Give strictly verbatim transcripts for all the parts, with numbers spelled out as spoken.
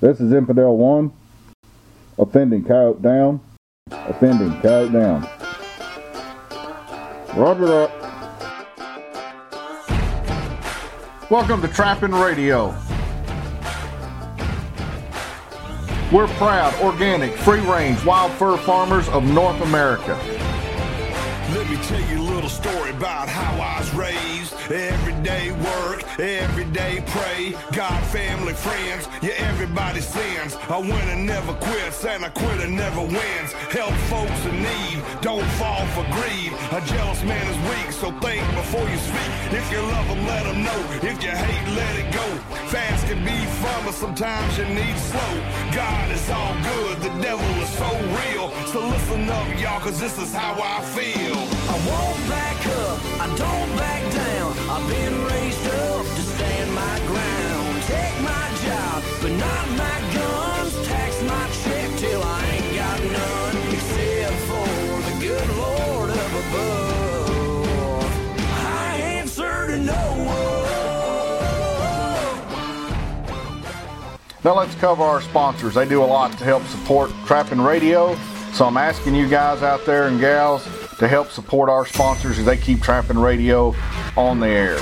This is Infidel one. Offending coyote down. Offending coyote down. Roger that. Welcome to Trapping Radio. We're proud, organic, free-range, wild fur farmers of North America. Let me tell you a little story about how I was raised. Everyday work, everyday pray. God, family, friends, yeah, everybody sins. A winner never quits, and a quitter never wins. Help folks in need, don't fall for greed. A jealous man is weak, so think before you speak. If you love them, let them know. If you hate, let it go. Fast can be fun, but sometimes you need slow. God is all good, the devil is so real. So listen up, y'all, cause this is how I feel. I won't back up, I don't back down. I've been raised up to stand my ground. Take my job, but not my guns. Tax my check till I ain't got none. Except for the good Lord up above. I answer to no one. Now let's cover our sponsors. They do a lot to help support Trapping Radio. So I'm asking you guys out there and gals to help support our sponsors as they keep Trapping Radio on the air.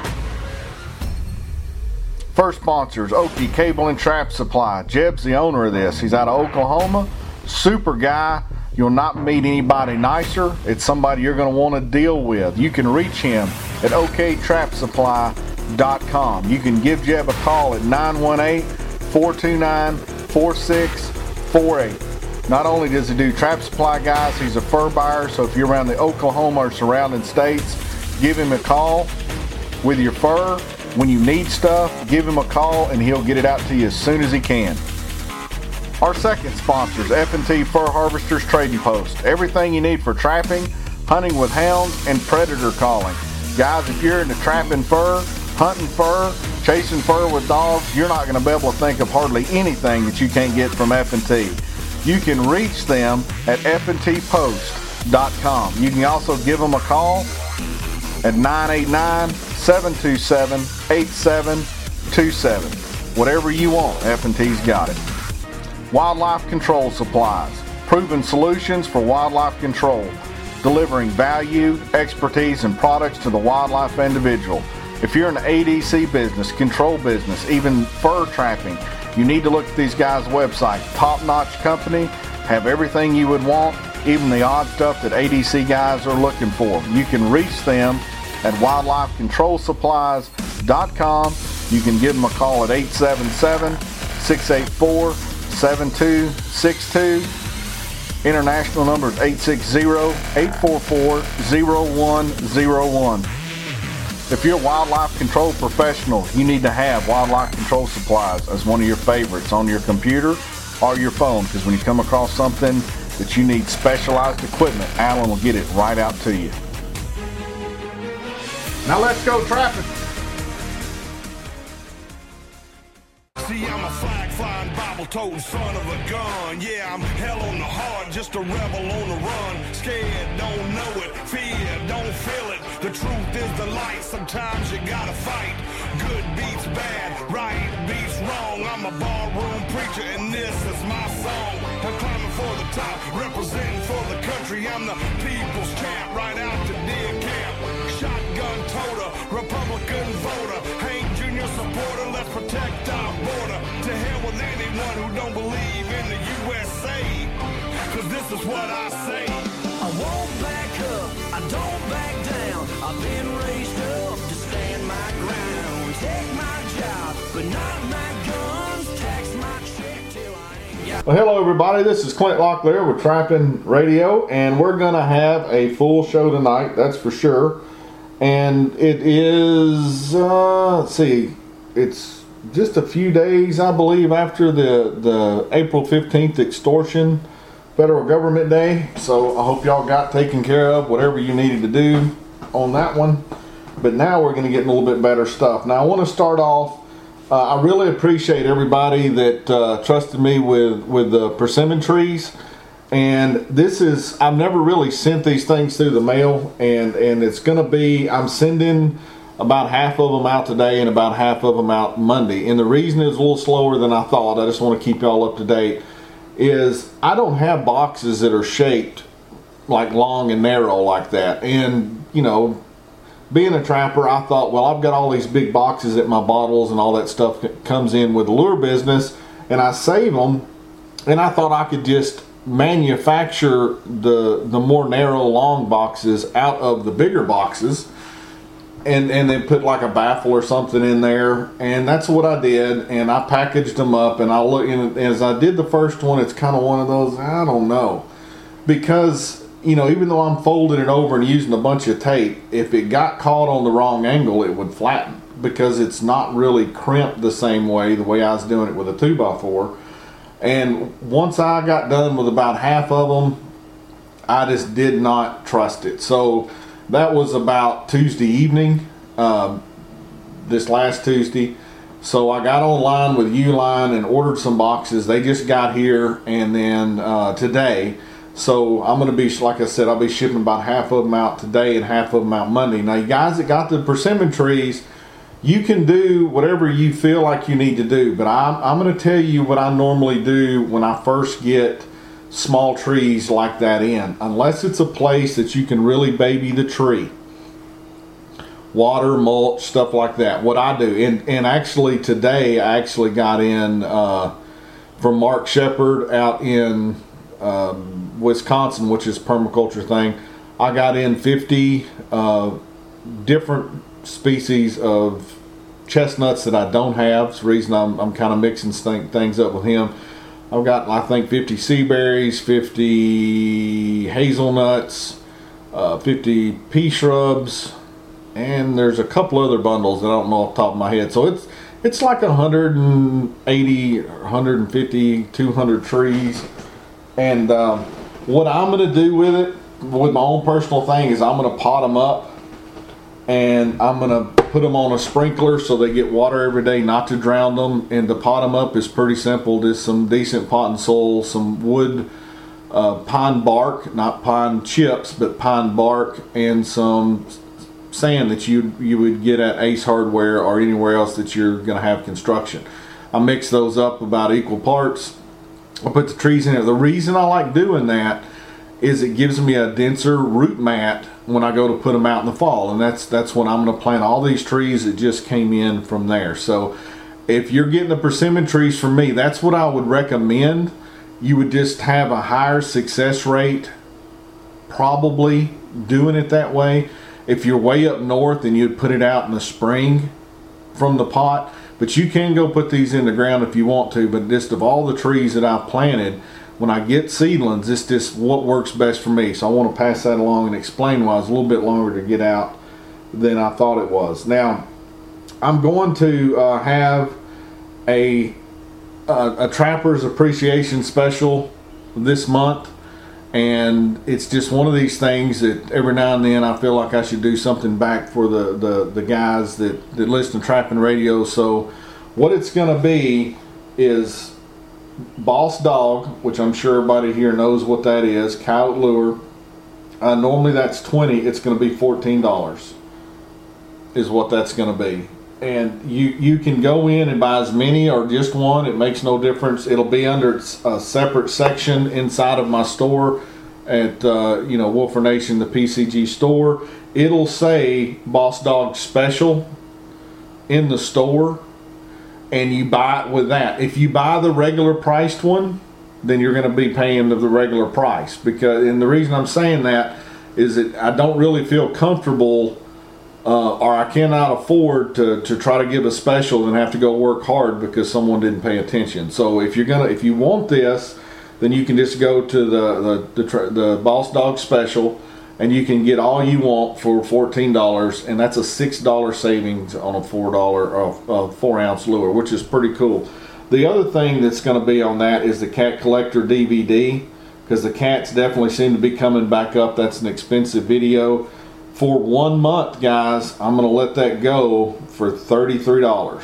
First sponsors, Okie Cable and Trap Supply. Jeb's the owner of this. He's out of Oklahoma. Super guy. You'll not meet anybody nicer. It's somebody you're going to want to deal with. You can reach him at o k trap supply dot com. You can give Jeb a call at nine one eight, four two nine, four six four eight. Not only does he do trap supply, guys, he's a fur buyer, so if you're around the Oklahoma or surrounding states, give him a call with your fur. When you need stuff, give him a call and he'll get it out to you as soon as he can. Our second sponsor is F and T Fur Harvesters Trading Post. Everything you need for trapping, hunting with hounds, and predator calling. Guys, if you're into trapping fur, hunting fur, chasing fur with dogs, you're not going to be able to think of hardly anything that you can't get from F and T. You can reach them at f and t post dot com. You can also give them a call at nine eight nine, seven two seven, eight seven two seven. Whatever you want, F and T's got it. Wildlife Control Supplies. Proven solutions for wildlife control. Delivering value, expertise, and products to the wildlife individual. If you're in the A D C business, control business, even fur trapping, you need to look at these guys' website. Top-notch company, have everything you would want, even the odd stuff that A D C guys are looking for. You can reach them at wildlife control supplies dot com. You can give them a call at eight seven seven, six eight four, seven two six two. International number is eight six zero, eight four four, zero one zero one. If you're a wildlife control professional, you need to have Wildlife Control Supplies as one of your favorites on your computer or your phone, because when you come across something that you need specialized equipment, Alan will get it right out to you. Now let's go trapping. See, I'm a flag-flying, Bible-toting son of a gun. Yeah, I'm hell on the heart, just a rebel on the run. Scared, don't know it. Fear, don't feel it. The truth is the light. Sometimes you gotta fight. Good beats bad, right beats wrong. I'm a barroom preacher, and this is my song. I'm climbing for the top, representing for the country. I'm the people's champ, right out to deer camp. Shotgun toter, Republican voter. Hank Junior supporter, let's protect our border. To hell with anyone who don't believe in the U S A. Cause this is what I say. I won't back up, I don't back down. I've been raised up to stand my ground. Take my job, but not my guns. Tax my check till I ain't got. Well, hello everybody, this is Clint Locklear with Trapping Radio, and we're going to have a full show tonight, that's for sure. And it is, uh, let's see, it's just a few days, I believe, after the, the April fifteenth extortion federal government day. So I hope y'all got taken care of, whatever you needed to do on that one. But now we're going to get a little bit better stuff. Now I want to start off, uh, I really appreciate everybody that uh, trusted me with, with the persimmon trees. And this is, I've never really sent these things through the mail, and, and it's going to be, I'm sending about half of them out today and about half of them out Monday. And the reason it's a little slower than I thought, I just want to keep y'all up to date, is I don't have boxes that are shaped like long and narrow like that. And, you know, being a trapper, I thought, well, I've got all these big boxes that my bottles and all that stuff comes in with the lure business, and I save them, and I thought I could just manufacture the the more narrow long boxes out of the bigger boxes, and and then put like a baffle or something in there. And that's what I did, and I packaged them up. And I look, and as I did the first one, it's kind of one of those, I don't know, because, you know, even though I'm folding it over and using a bunch of tape, if it got caught on the wrong angle, it would flatten, because it's not really crimped the same way the way I was doing it with a two by four. And once I got done with about half of them, I just did not trust it. So that was about Tuesday evening, um, this last Tuesday. So I got online with Uline and ordered some boxes. They just got here, and then uh, today. So I'm going to be, like I said, I'll be shipping about half of them out today and half of them out Monday. Now, you guys that got the persimmon trees, you can do whatever you feel like you need to do, but I'm, I'm going to tell you what I normally do when I first get small trees like that in. Unless it's a place that you can really baby the tree, water, mulch, stuff like that, what I do, and, and actually today I actually got in uh, from Mark Shepard out in um, Wisconsin, which is a permaculture thing. I got in fifty uh, different species of chestnuts that I don't have. It's the reason I'm, I'm kind of mixing th- things up with him. I've got, I think, fifty sea berries, fifty hazelnuts, uh, fifty pea shrubs, and there's a couple other bundles that I don't know off the top of my head. So it's it's like one hundred eighty, one hundred fifty, two hundred trees. And um, what I'm going to do with it, with my own personal thing, is I'm going to pot them up, and I'm going to put them on a sprinkler so they get water every day, not to drown them. And to pot them up is pretty simple. Just some decent potting soil, some wood, uh, pine bark, not pine chips, but pine bark, and some sand that you you would get at Ace Hardware or anywhere else that you're going to have construction. I mix those up about equal parts. I put the trees in it. The reason I like doing that is it gives me a denser root mat when I go to put them out in the fall, and that's that's when I'm going to plant all these trees that just came in from there. So if you're getting the persimmon trees from me, that's what I would recommend. You would just have a higher success rate probably doing it that way. If you're way up north, then you'd put it out in the spring from the pot. But you can go put these in the ground if you want to. But just of all the trees that I've planted, when I get seedlings, it's just what works best for me. So I want to pass that along and explain why it's a little bit longer to get out than I thought it was. Now, I'm going to uh, have a, a, a Trapper's Appreciation Special this month. And it's just one of these things that every now and then I feel like I should do something back for the, the, the guys that, that listen to Trapping Radio. So what it's going to be is Boss Dog, which I'm sure everybody here knows what that is, coyote lure. Uh, normally that's twenty dollars. It's going to be fourteen dollars is what that's going to be. And you, you can go in and buy as many or just one. It makes no difference. It'll be under a separate section inside of my store at uh, you know, Wolfer Nation, the P C G store. It'll say Boss Dog Special in the store, and you buy it with that. If you buy the regular priced one, then you're going to be paying the regular price. Because, and the reason I'm saying that is that I don't really feel comfortable Uh, or I cannot afford to, to try to give a special and have to go work hard because someone didn't pay attention. So if you're gonna, if you want this, then you can just go to the the the, the Boss Dog Special, and you can get all you want for fourteen dollars, and that's a six dollar savings on a four dollar or uh, four ounce lure, which is pretty cool. The other thing that's going to be on that is the Cat Collector D V D, because the cats definitely seem to be coming back up. That's an expensive video. For one month, guys, I'm going to let that go for thirty-three dollars.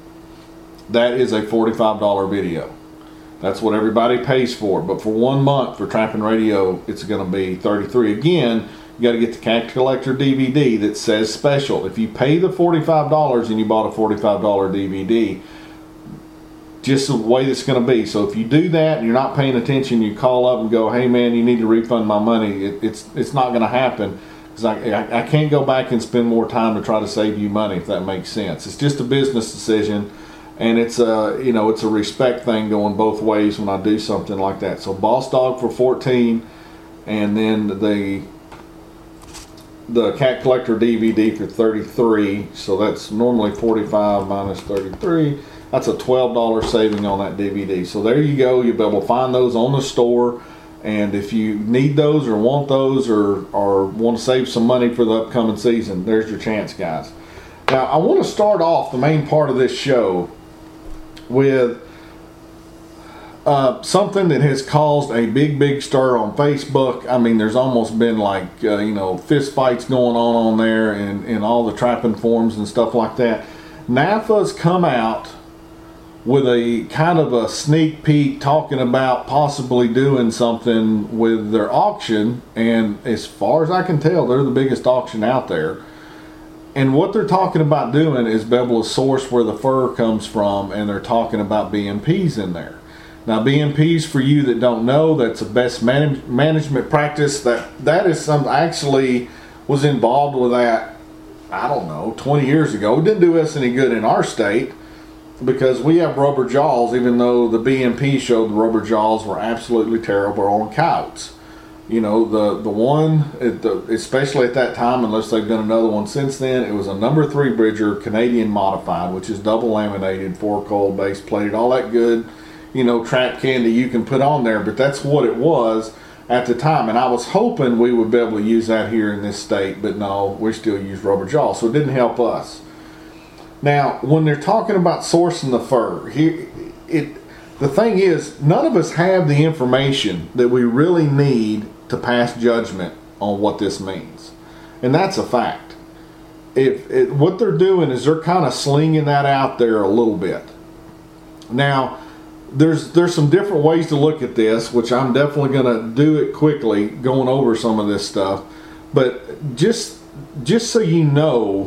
That is a forty-five dollar video. That's what everybody pays for. But for one month for Trapping Radio, it's going to be thirty-three dollars. Again, You got to get the Cat Collector D V D that says special. If you pay the forty-five dollars and you bought a forty-five dollar D V D, just the way it's going to be. So if you do that and you're not paying attention, you call up and go, hey man, you need to refund my money. It, it's it's not going to happen. Because I, I, I can't go back and spend more time to try to save you money, if that makes sense. It's just a business decision, and it's a, you know, it's a respect thing going both ways when I do something like that. So Boss Dog for fourteen, and then the the Cat Collector D V D for thirty-three. So that's normally forty-five minus thirty-three. That's a twelve dollar saving on that D V D. So there you go. You'll be able to find those on the store. And if you need those or want those or, or want to save some money for the upcoming season, there's your chance, guys. Now, I want to start off the main part of this show with uh, something that has caused a big, big stir on Facebook. I mean, there's almost been like, uh, you know, fist fights going on on there and, and all the trapping forums and stuff like that. N A F A's come out with a kind of a sneak peek talking about possibly doing something with their auction, and as far as I can tell, they're the biggest auction out there. And what they're talking about doing is be able to source where the fur comes from, and they're talking about B M Ps in there. Now, B M Ps, for you that don't know, that's a best man management practice. That that is some actually was involved with that, I don't know, twenty years ago. It didn't do us any good in our state, because we have rubber jaws, even though the B M P showed the rubber jaws were absolutely terrible on coyotes. You know, the the one, at the, especially at that time, unless they've done another one since then, it was a number three Bridger, Canadian modified, which is double laminated, four coil base plated, all that good, you know, trap candy you can put on there. But that's what it was at the time. And I was hoping we would be able to use that here in this state, but no, we still use rubber jaws, so it didn't help us. Now, when they're talking about sourcing the fur, here, it, the thing is, none of us have the information that we really need to pass judgment on what this means. And that's a fact. If it, what they're doing is they're kind of slinging that out there a little bit. Now, there's there's some different ways to look at this, which I'm definitely going to do it quickly, going over some of this stuff. But just just so you know,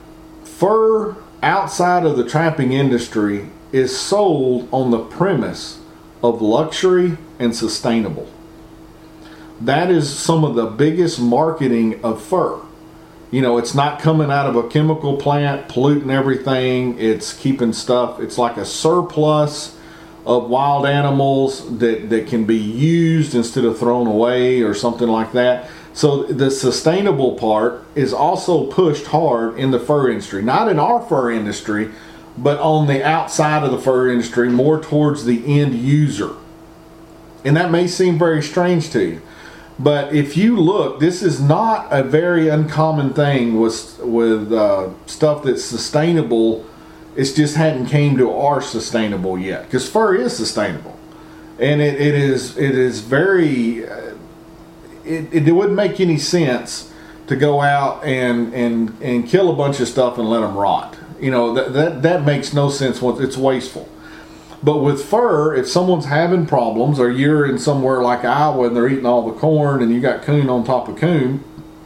fur outside of the trapping industry is sold on the premise of luxury and sustainable. That is some of the biggest marketing of fur. You know, it's not coming out of a chemical plant, polluting everything. It's keeping stuff, it's like a surplus of wild animals that, that can be used instead of thrown away or something like that. So the sustainable part is also pushed hard in the fur industry. Not in our fur industry, but on the outside of the fur industry, more towards the end user. And that may seem very strange to you. But if you look, this is not a very uncommon thing with, with uh, stuff that's sustainable. It just hadn't came to our sustainable yet. Because fur is sustainable. And it, it is it is very... Uh, It, it wouldn't make any sense to go out and, and, and kill a bunch of stuff and let them rot. You know, that, that, that makes no sense. It's wasteful. But with fur, if someone's having problems, or you're in somewhere like Iowa and they're eating all the corn and you got coon on top of coon,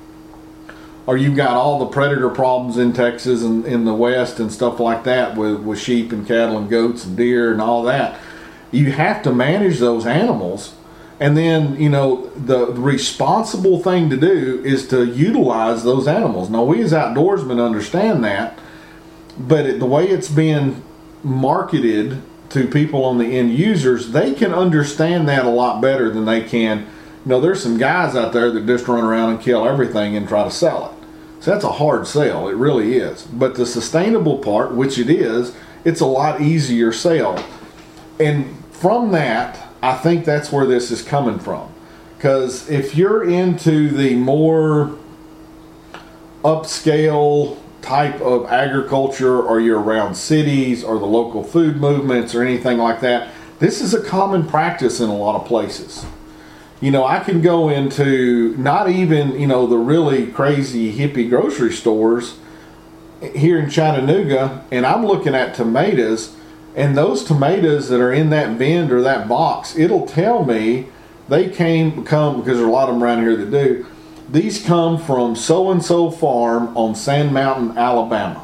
or you've got all the predator problems in Texas and in the West and stuff like that with, with sheep and cattle and goats and deer and all that, you have to manage those animals. And then, you know, the responsible thing to do is to utilize those animals. Now, we as outdoorsmen understand that, but it, the way it's being marketed to people on the end users, they can understand that a lot better than they can. You know, there's some guys out there that just run around and kill everything and try to sell it. So that's a hard sell. It really is. But the sustainable part, which it is, it's a lot easier sell. And from that, I think that's where this is coming from. Because if you're into the more upscale type of agriculture, or you're around cities or the local food movements or anything like that, this is a common practice in a lot of places. You know, I can go into not even, you know, the really crazy hippie grocery stores here in Chattanooga, and I'm looking at tomatoes. And those tomatoes that are in that bin or that box, it'll tell me they came, come, because there are a lot of them around here that do, these come from so-and-so farm on Sand Mountain, Alabama.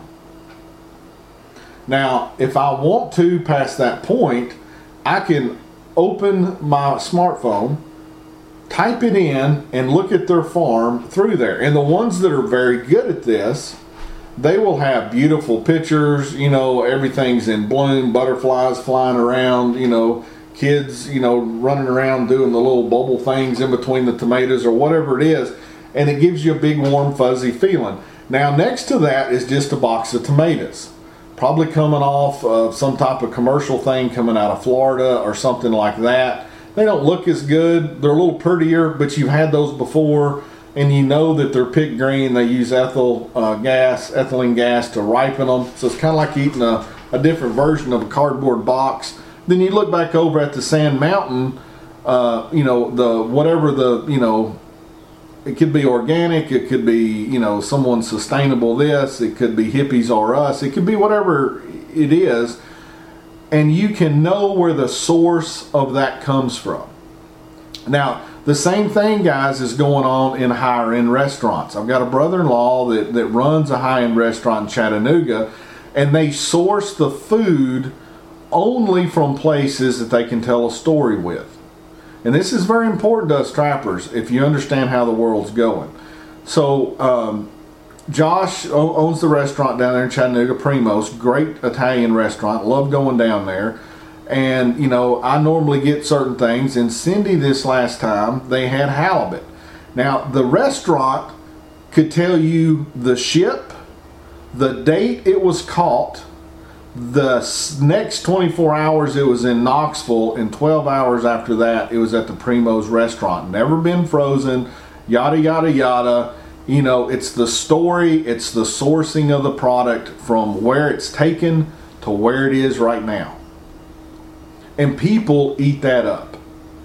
Now, if I want to past that point, I can open my smartphone, type it in, and look at their farm through there. And the ones that are very good at this, they will have beautiful pictures, you know, everything's in bloom, butterflies flying around, you know, kids, you know, running around doing the little bubble things in between the tomatoes or whatever it is, and it gives you a big warm fuzzy feeling. Now next to that is just a box of tomatoes, probably coming off of some type of commercial thing coming out of Florida or something like that. They don't look as good, they're a little prettier, but you've had those before, and you know that they're picked green. They use ethyl uh, gas, ethylene gas to ripen them, so it's kind of like eating a, a different version of a cardboard box. Then you look back over at the Sand Mountain, uh, you know, the whatever the, you know, it could be organic, it could be, you know, someone sustainable this, it could be Hippies or Us, it could be whatever it is, and you can know where the source of that comes from. Now, the same thing, guys, is going on in higher end restaurants. I've got a brother-in-law that, that runs a high-end restaurant in Chattanooga, and they source the food only from places that they can tell a story with. And this is very important to us trappers if you understand how the world's going. So um, Josh o- owns the restaurant down there in Chattanooga, Primo's, great Italian restaurant, love going down there. And you know, I normally get certain things, and Cindy this last time, they had halibut. Now the restaurant could tell you the ship, the date it was caught, the next twenty-four hours it was in Knoxville, and twelve hours after that it was at the Primo's restaurant. Never been frozen, yada yada yada. You know, it's the story, it's the sourcing of the product from where it's taken to where it is right now. And people eat that up.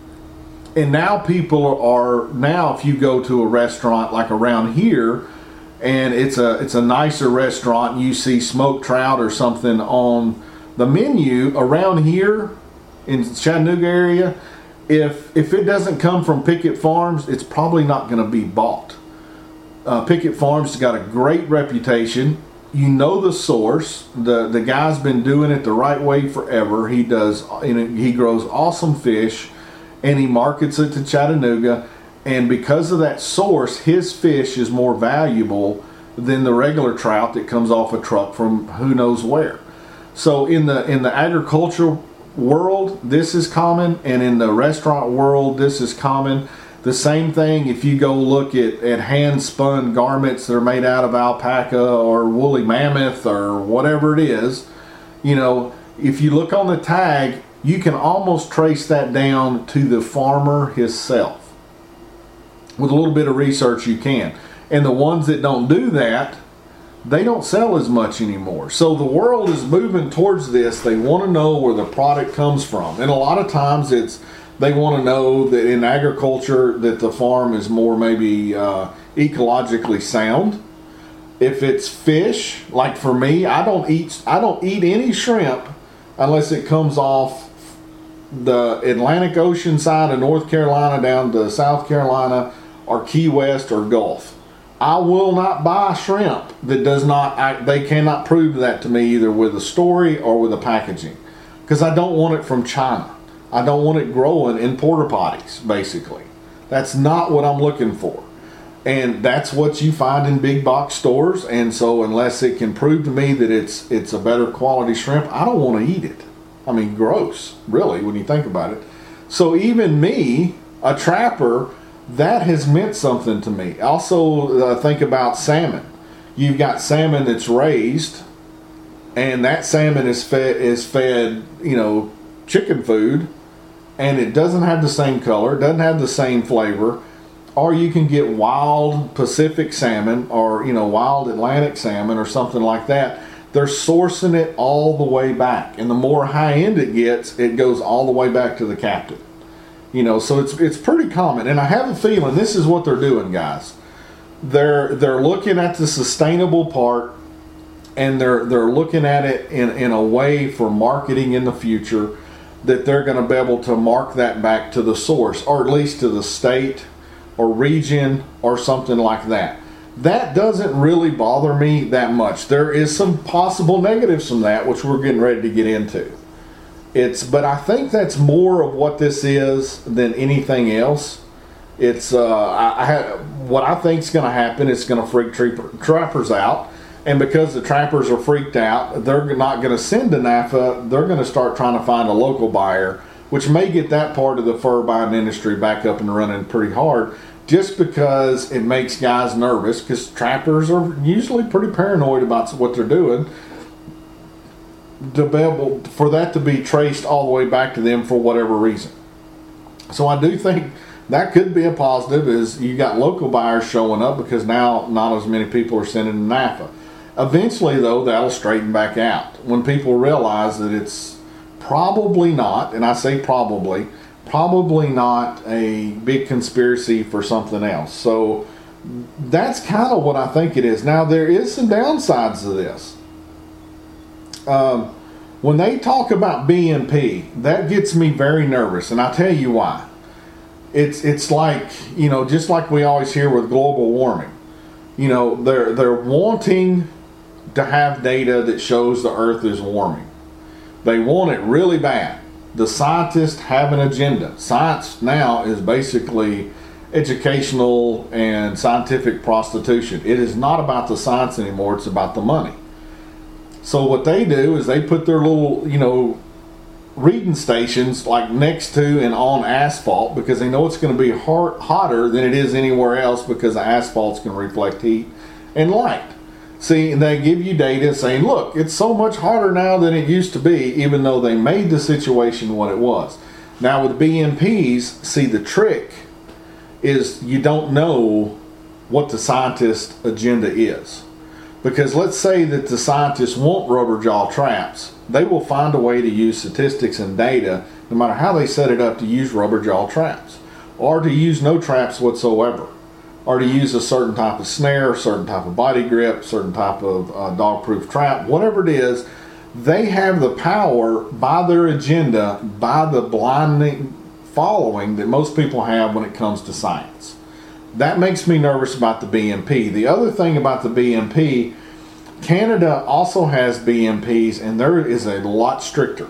And now people are, now if you go to a restaurant like around here, and it's a it's a nicer restaurant, and you see smoked trout or something on the menu around here in Chattanooga area, if if it doesn't come from Pickett Farms, it's probably not going to be bought. Uh, Pickett Farms has got a great reputation. You know the source. The the guy's been doing it the right way forever. He does. You know, he grows awesome fish, and he markets it to Chattanooga. And because of that source, his fish is more valuable than the regular trout that comes off a truck from who knows where. So in the in the agricultural world, this is common, and in the restaurant world, this is common. The same thing if you go look at, at hand-spun garments that are made out of alpaca or woolly mammoth or whatever it is. You know, if you look on the tag, you can almost trace that down to the farmer himself. With a little bit of research you can. And the ones that don't do that, they don't sell as much anymore. So the world is moving towards this. They want to know where the product comes from. And a lot of times it's, they want to know that in agriculture that the farm is more maybe uh, ecologically sound. If it's fish, like for me, I don't eat I don't eat any shrimp unless it comes off the Atlantic Ocean side of North Carolina down to South Carolina or Key West or Gulf. I will not buy shrimp that does not, I, they cannot prove that to me either with a story or with a packaging, because I don't want it from China. I don't want it growing in porta potties, basically. That's not what I'm looking for. And that's what you find in big box stores. And so unless it can prove to me that it's it's a better quality shrimp, I don't want to eat it. I mean, gross, really, when you think about it. So even me, a trapper, that has meant something to me. Also, uh, think about salmon. You've got salmon that's raised, and that salmon is fed, is fed, you know, chicken food, and it doesn't have the same color, doesn't have the same flavor. Or you can get wild Pacific salmon, or, you know, wild Atlantic salmon or something like that. They're sourcing it all the way back. And the more high end it gets, it goes all the way back to the captain. You know, so it's it's pretty common. And I have a feeling this is what they're doing, guys. They're they're looking at the sustainable part, and they're they're looking at it in, in a way for marketing in the future that they're going to be able to mark that back to the source, or at least to the state or region or something like that. That doesn't really bother me that much. There is some possible negatives from that, which we're getting ready to get into. It's, but I think that's more of what this is than anything else. It's uh, I, I have, what I think is going to happen. It's going to freak trapper, trappers out, and because the trappers are freaked out, they're not going to send to NAFA. They're going to start trying to find a local buyer, which may get that part of the fur buying industry back up and running pretty hard. Just because it makes guys nervous, because trappers are usually pretty paranoid about what they're doing. To be able for that to be traced all the way back to them for whatever reason. So I do think that could be a positive, is you got local buyers showing up because now not as many people are sending to NAFA. Eventually, though, that'll straighten back out when people realize that it's probably not, and I say probably, probably not a big conspiracy for something else. So that's kind of what I think it is. Now, there is some downsides to this. Um, when they talk about B M P, that gets me very nervous, and I'll tell you why. It's it's like, you know, just like we always hear with global warming. You know, they're they're wanting to have data that shows the Earth is warming. They want it really bad. The scientists have an agenda. Science now is basically educational and scientific prostitution. It is not about the science anymore, it's about the money. So what they do is they put their little, you know, reading stations like next to and on asphalt, because they know it's going to be hot, hotter than it is anywhere else, because the asphalt's going to reflect heat and light. See, and they give you data saying, look, it's so much hotter now than it used to be, even though they made the situation what it was. Now with B M Ps, see, the trick is you don't know what the scientist agenda is. Because let's say that the scientists want rubber jaw traps, they will find a way to use statistics and data, no matter how they set it up, to use rubber jaw traps, or to use no traps whatsoever, or to use a certain type of snare, certain type of body grip, certain type of uh, dog-proof trap, whatever it is. They have the power by their agenda, by the blinding following that most people have when it comes to science. That makes me nervous about the B M P. The other thing about the B M P, Canada also has B M Ps, and there is a lot stricter.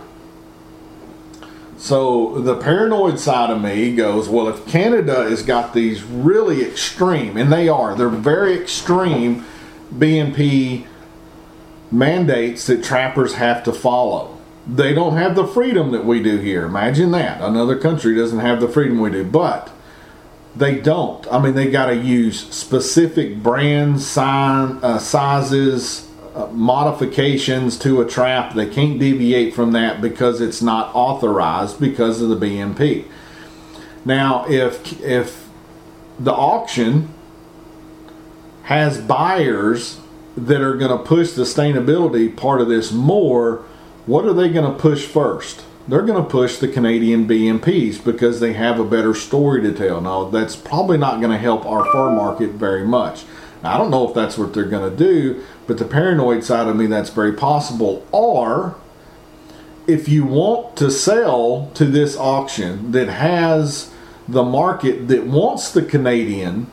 So the paranoid side of me goes, well, if Canada has got these really extreme, and they are, they're very extreme B M P mandates that trappers have to follow. They don't have the freedom that we do here. Imagine that. Another country doesn't have the freedom we do, but they don't. I mean, they got to use specific brands, sign, uh, sizes, uh, modifications to a trap. They can't deviate from that because it's not authorized because of the B M P. Now, if if the auction has buyers that are going to push the sustainability part of this more, what are they going to push first? They're going to push the Canadian B M Ps because they have a better story to tell. Now, that's probably not going to help our fur market very much. Now, I don't know if that's what they're going to do, but the paranoid side of me, that's very possible. Or, if you want to sell to this auction that has the market that wants the Canadian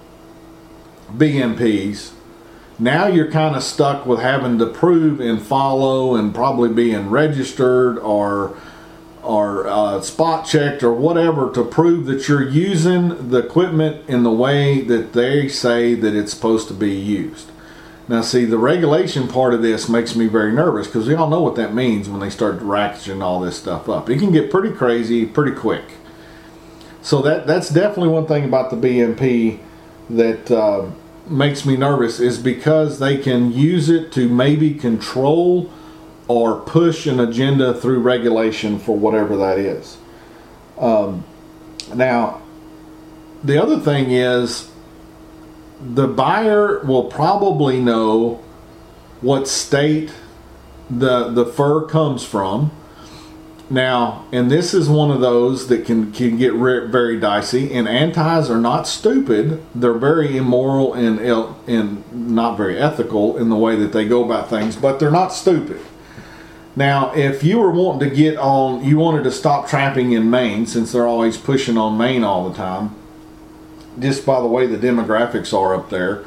B M Ps, now you're kind of stuck with having to prove and follow and probably being registered or or uh, spot checked or whatever to prove that you're using the equipment in the way that they say that it's supposed to be used. Now, see, the regulation part of this makes me very nervous because we all know what that means when they start ratcheting all this stuff up. It can get pretty crazy pretty quick. So that that's definitely one thing about the B M P that uh, makes me nervous, is because they can use it to maybe control or push an agenda through regulation for whatever that is. Um, now, the other thing is the buyer will probably know what state the the fur comes from. Now, and this is one of those that can, can get re- very dicey, and antis are not stupid. They're very immoral and, Ill, and not very ethical in the way that they go about things, but they're not stupid. Now, if you were wanting to get on, you wanted to stop trapping in Maine, since they're always pushing on Maine all the time, just by the way the demographics are up there.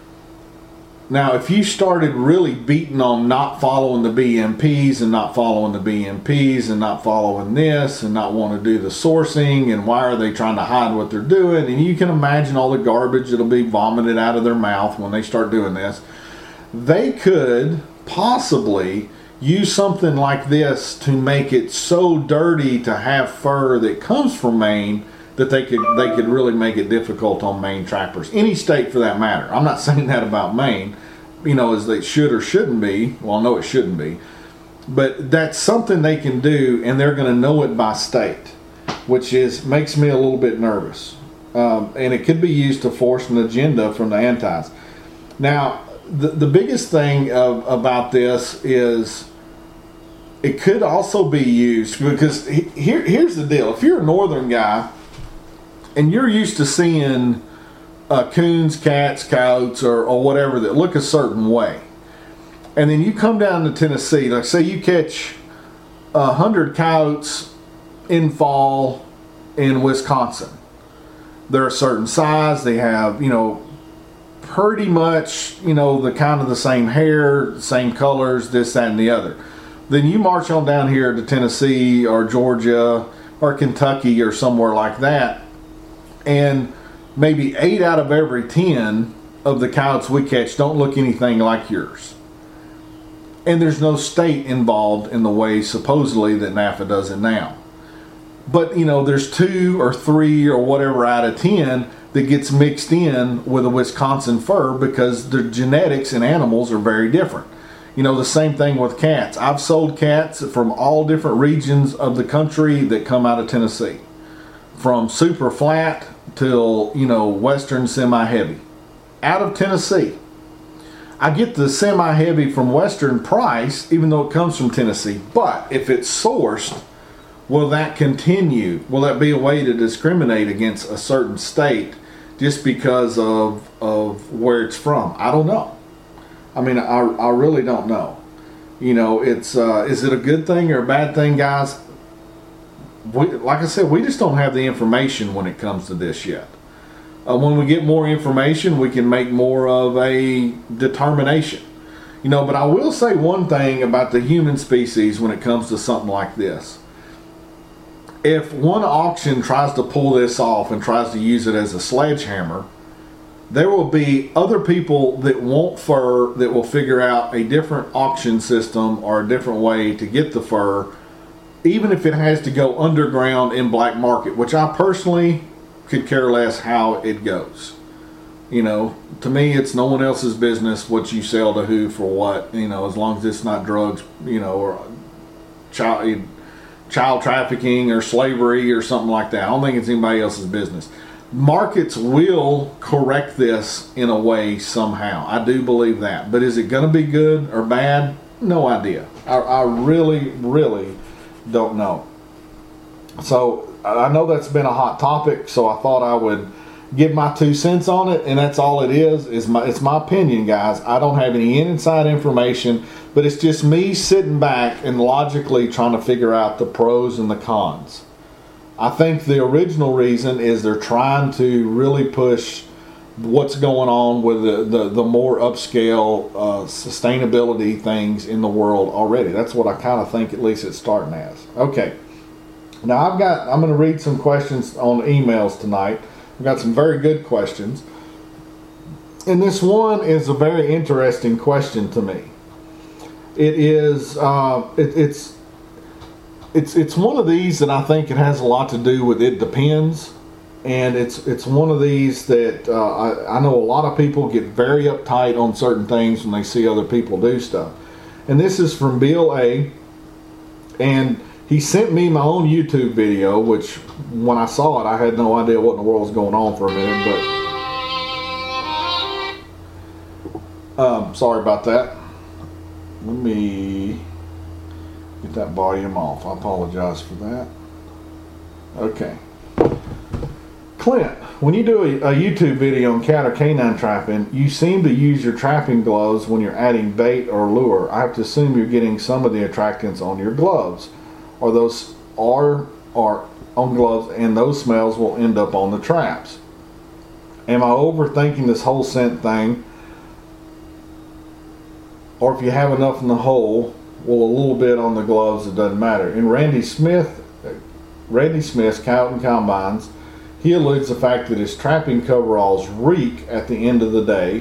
Now, if you started really beating on not following the B M Ps and not following the B M Ps and not following this and not want to do the sourcing and why are they trying to hide what they're doing, and you can imagine all the garbage that'll be vomited out of their mouth when they start doing this, they could possibly use something like this to make it so dirty to have fur that comes from Maine that they could they could really make it difficult on Maine trappers. Any state for that matter. I'm not saying that about Maine, you know, as they should or shouldn't be. Well, no, it shouldn't be. But that's something they can do, and they're going to know it by state, which is makes me a little bit nervous. Um, and it could be used to force an agenda from the antis. Now, the, the biggest thing of, about this is it could also be used because he, here, here's the deal. If you're a northern guy, and you're used to seeing uh, coons, cats, coyotes, or, or whatever that look a certain way, and then you come down to Tennessee, like say you catch a hundred coyotes in fall in Wisconsin. They're a certain size. They have, you know, pretty much, you know, the kind of the same hair, same colors, this, that, and the other. Then you march on down here to Tennessee or Georgia or Kentucky or somewhere like that, and maybe eight out of every ten of the coyotes we catch don't look anything like yours. And there's no state involved in the way supposedly that NAFA does it now. But, you know, there's two or three or whatever out of ten that gets mixed in with a Wisconsin fur because the genetics in animals are very different. You know, the same thing with cats. I've sold cats from all different regions of the country that come out of Tennessee. From super flat till, you know, western semi-heavy. Out of Tennessee. I get the semi-heavy from western price, even though it comes from Tennessee. But if it's sourced, will that continue? Will that be a way to discriminate against a certain state just because of, of where it's from? I don't know. I mean, I, I really don't know. You know, it's uh, is it a good thing or a bad thing, guys? We, like I said, we just don't have the information when it comes to this yet. Uh, when we get more information, we can make more of a determination. You know, but I will say one thing about the human species when it comes to something like this. If one auction tries to pull this off and tries to use it as a sledgehammer, there will be other people that want fur that will figure out a different auction system or a different way to get the fur, even if it has to go underground in black market, which I personally could care less how it goes. You know, to me, it's no one else's business what you sell to who for what, you know, as long as it's not drugs, you know, or child, child trafficking or slavery or something like that. I don't think it's anybody else's business. Markets will correct this in a way somehow. I do believe that. But is it going to be good or bad? No idea. I, I really, really don't know. So I know that's been a hot topic, so I thought I would give my two cents on it, and that's all it is. Is my it's my opinion, guys. I don't have any inside information, but it's just me sitting back and logically trying to figure out the pros and the cons. I think the original reason is they're trying to really push what's going on with the, the, the more upscale uh, sustainability things in the world already. That's what I kind of think at least it's starting as. Okay. Now I've got, I'm going to read some questions on emails tonight. I've got some very good questions. And this one is a very interesting question to me. It is, uh, it, it's, It's it's one of these that I think it has a lot to do with it depends, and it's it's one of these that uh, I, I know a lot of people get very uptight on certain things when they see other people do stuff. And this is from Bill A. And he sent me my own YouTube video, which when I saw it, I had no idea what in the world was going on for a minute. But um, sorry about that. Let me get that volume off. I apologize for that. Okay. Clint, when you do a, a YouTube video on cat or canine trapping, you seem to use your trapping gloves when you're adding bait or lure. I have to assume you're getting some of the attractants on your gloves, or those are are on gloves, and those smells will end up on the traps. Am I overthinking this whole scent thing? Or if you have enough in the hole, well, a little bit on the gloves, it doesn't matter. In Randy Smith, Randy Smith's Cowden Combines, he alludes to the fact that his trapping coveralls reek at the end of the day.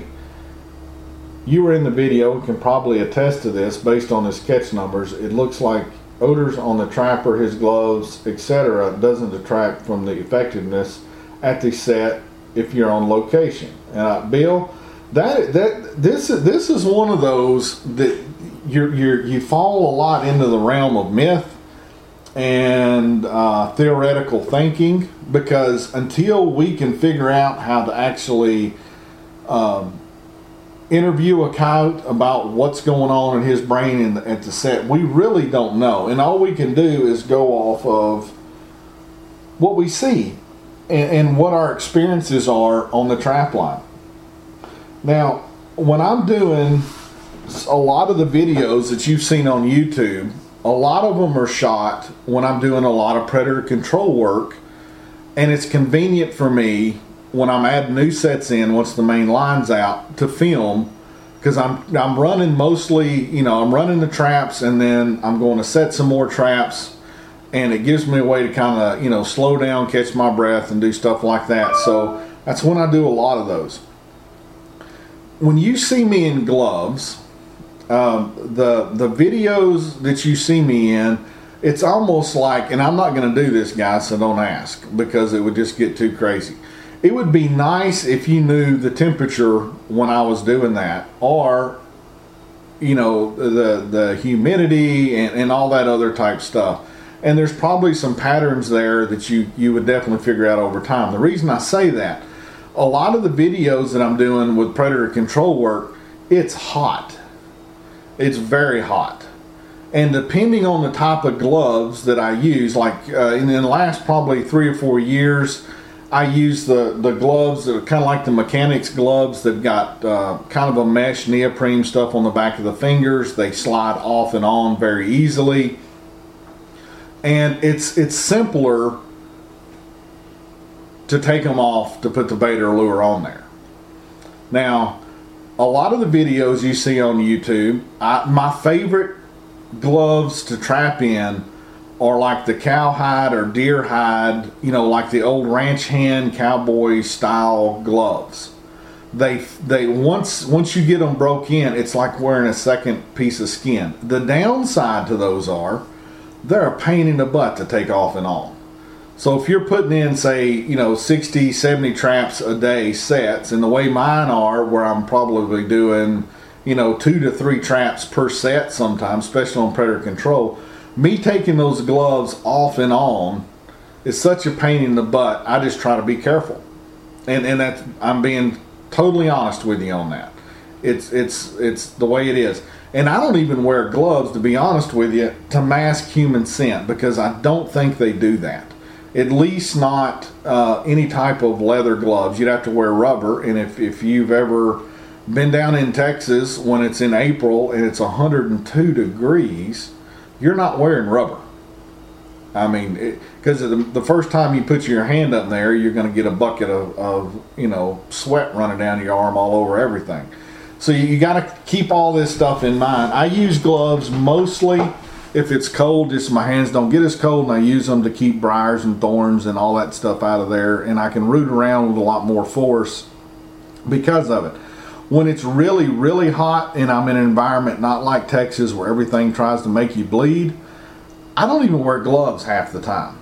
You were in the video and can probably attest to this based on his catch numbers. It looks like odors on the trapper, his gloves, et cetera doesn't detract from the effectiveness at the set if you're on location. Uh, Bill, that that this this is one of those that you're you're you fall a lot into the realm of myth and uh, theoretical thinking, because until we can figure out how to actually um, interview a coyote about what's going on in his brain in the, at the set, we really don't know. And all we can do is go off of what we see and, and what our experiences are on the trap line. Now, when I'm doing a lot of the videos that you've seen on YouTube, a lot of them are shot when I'm doing a lot of predator control work, and it's convenient for me when I'm adding new sets in once the main line's out to film, because I'm I'm running mostly, you know, I'm running the traps and then I'm going to set some more traps, and it gives me a way to kind of, you know, slow down, catch my breath, and do stuff like that. So that's when I do a lot of those. When you see me in gloves, um, the the videos that you see me in, it's almost like, and I'm not going to do this, guys, so don't ask, because it would just get too crazy. It would be nice if you knew the temperature when I was doing that, or, you know, the the humidity and, and all that other type stuff. And there's probably some patterns there that you, you would definitely figure out over time. The reason I say that, a lot of the videos that I'm doing with predator control work, it's hot. It's very hot. And depending on the type of gloves that I use, like uh, in the last probably three or four years, I use the, the gloves that are kind of like the mechanics gloves. They've got uh, kind of a mesh neoprene stuff on the back of the fingers. They slide off and on very easily. And it's it's simpler to take them off to put the bait or lure on there. Now, a lot of the videos you see on YouTube, I, my favorite gloves to trap in are like the cowhide or deer hide, you know, like the old ranch hand cowboy style gloves. They they once once you get them broke in, it's like wearing a second piece of skin. The downside to those are they're a pain in the butt to take off and on. So if you're putting in, say, you know, sixty, seventy traps a day sets, and the way mine are, where I'm probably doing, you know, two to three traps per set sometimes, especially on predator control, me taking those gloves off and on is such a pain in the butt. I just try to be careful. And and that's, I'm being totally honest with you on that. It's it's it's the way it is. And I don't even wear gloves, to be honest with you, to mask human scent, because I don't think they do that. At least not uh, any type of leather gloves. You'd have to wear rubber. And if, if you've ever been down in Texas when it's in April and it's one hundred two degrees, you're not wearing rubber. I mean, because the, the first time you put your hand up there, you're going to get a bucket of, of, you know, sweat running down your arm all over everything. So you, you got to keep all this stuff in mind. I use gloves mostly if it's cold, just my hands don't get as cold, and I use them to keep briars and thorns and all that stuff out of there, and I can root around with a lot more force because of it. When it's really, really hot and I'm in an environment not like Texas where everything tries to make you bleed, I don't even wear gloves half the time.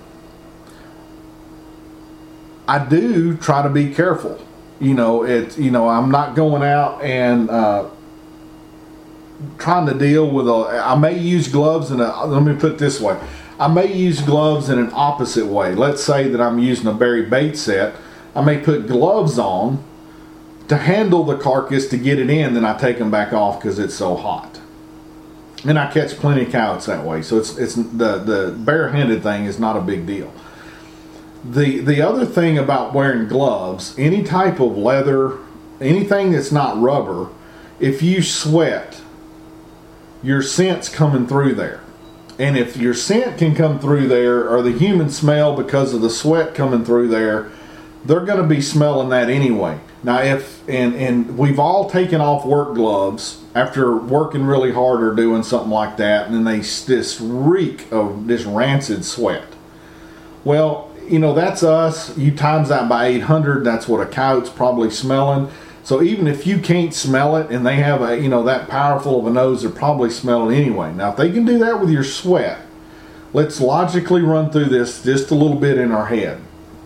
I do try to be careful. You know, it. You know, I'm not going out and uh, trying to deal with a. I may use gloves in a. Let me put it this way. I may use gloves in an opposite way. Let's say that I'm using a berry bait set. I may put gloves on to handle the carcass to get it in, then I take them back off because it's so hot. And I catch plenty of coyotes that way. So it's it's the the barehanded thing is not a big deal. The the other thing about wearing gloves, any type of leather, anything that's not rubber, if you sweat, your scent's coming through there. And if your scent can come through there, or the human smell because of the sweat coming through there, they're going to be smelling that anyway. Now, if and and we've all taken off work gloves after working really hard or doing something like that, and then they this reek of this rancid sweat. Well, you know, that's us. You times that by eight hundred, that's what a coyote's probably smelling. So even if you can't smell it and they have a, you know, that powerful of a nose, they're probably smelling anyway. Now, if they can do that with your sweat, let's logically run through this just a little bit in our head.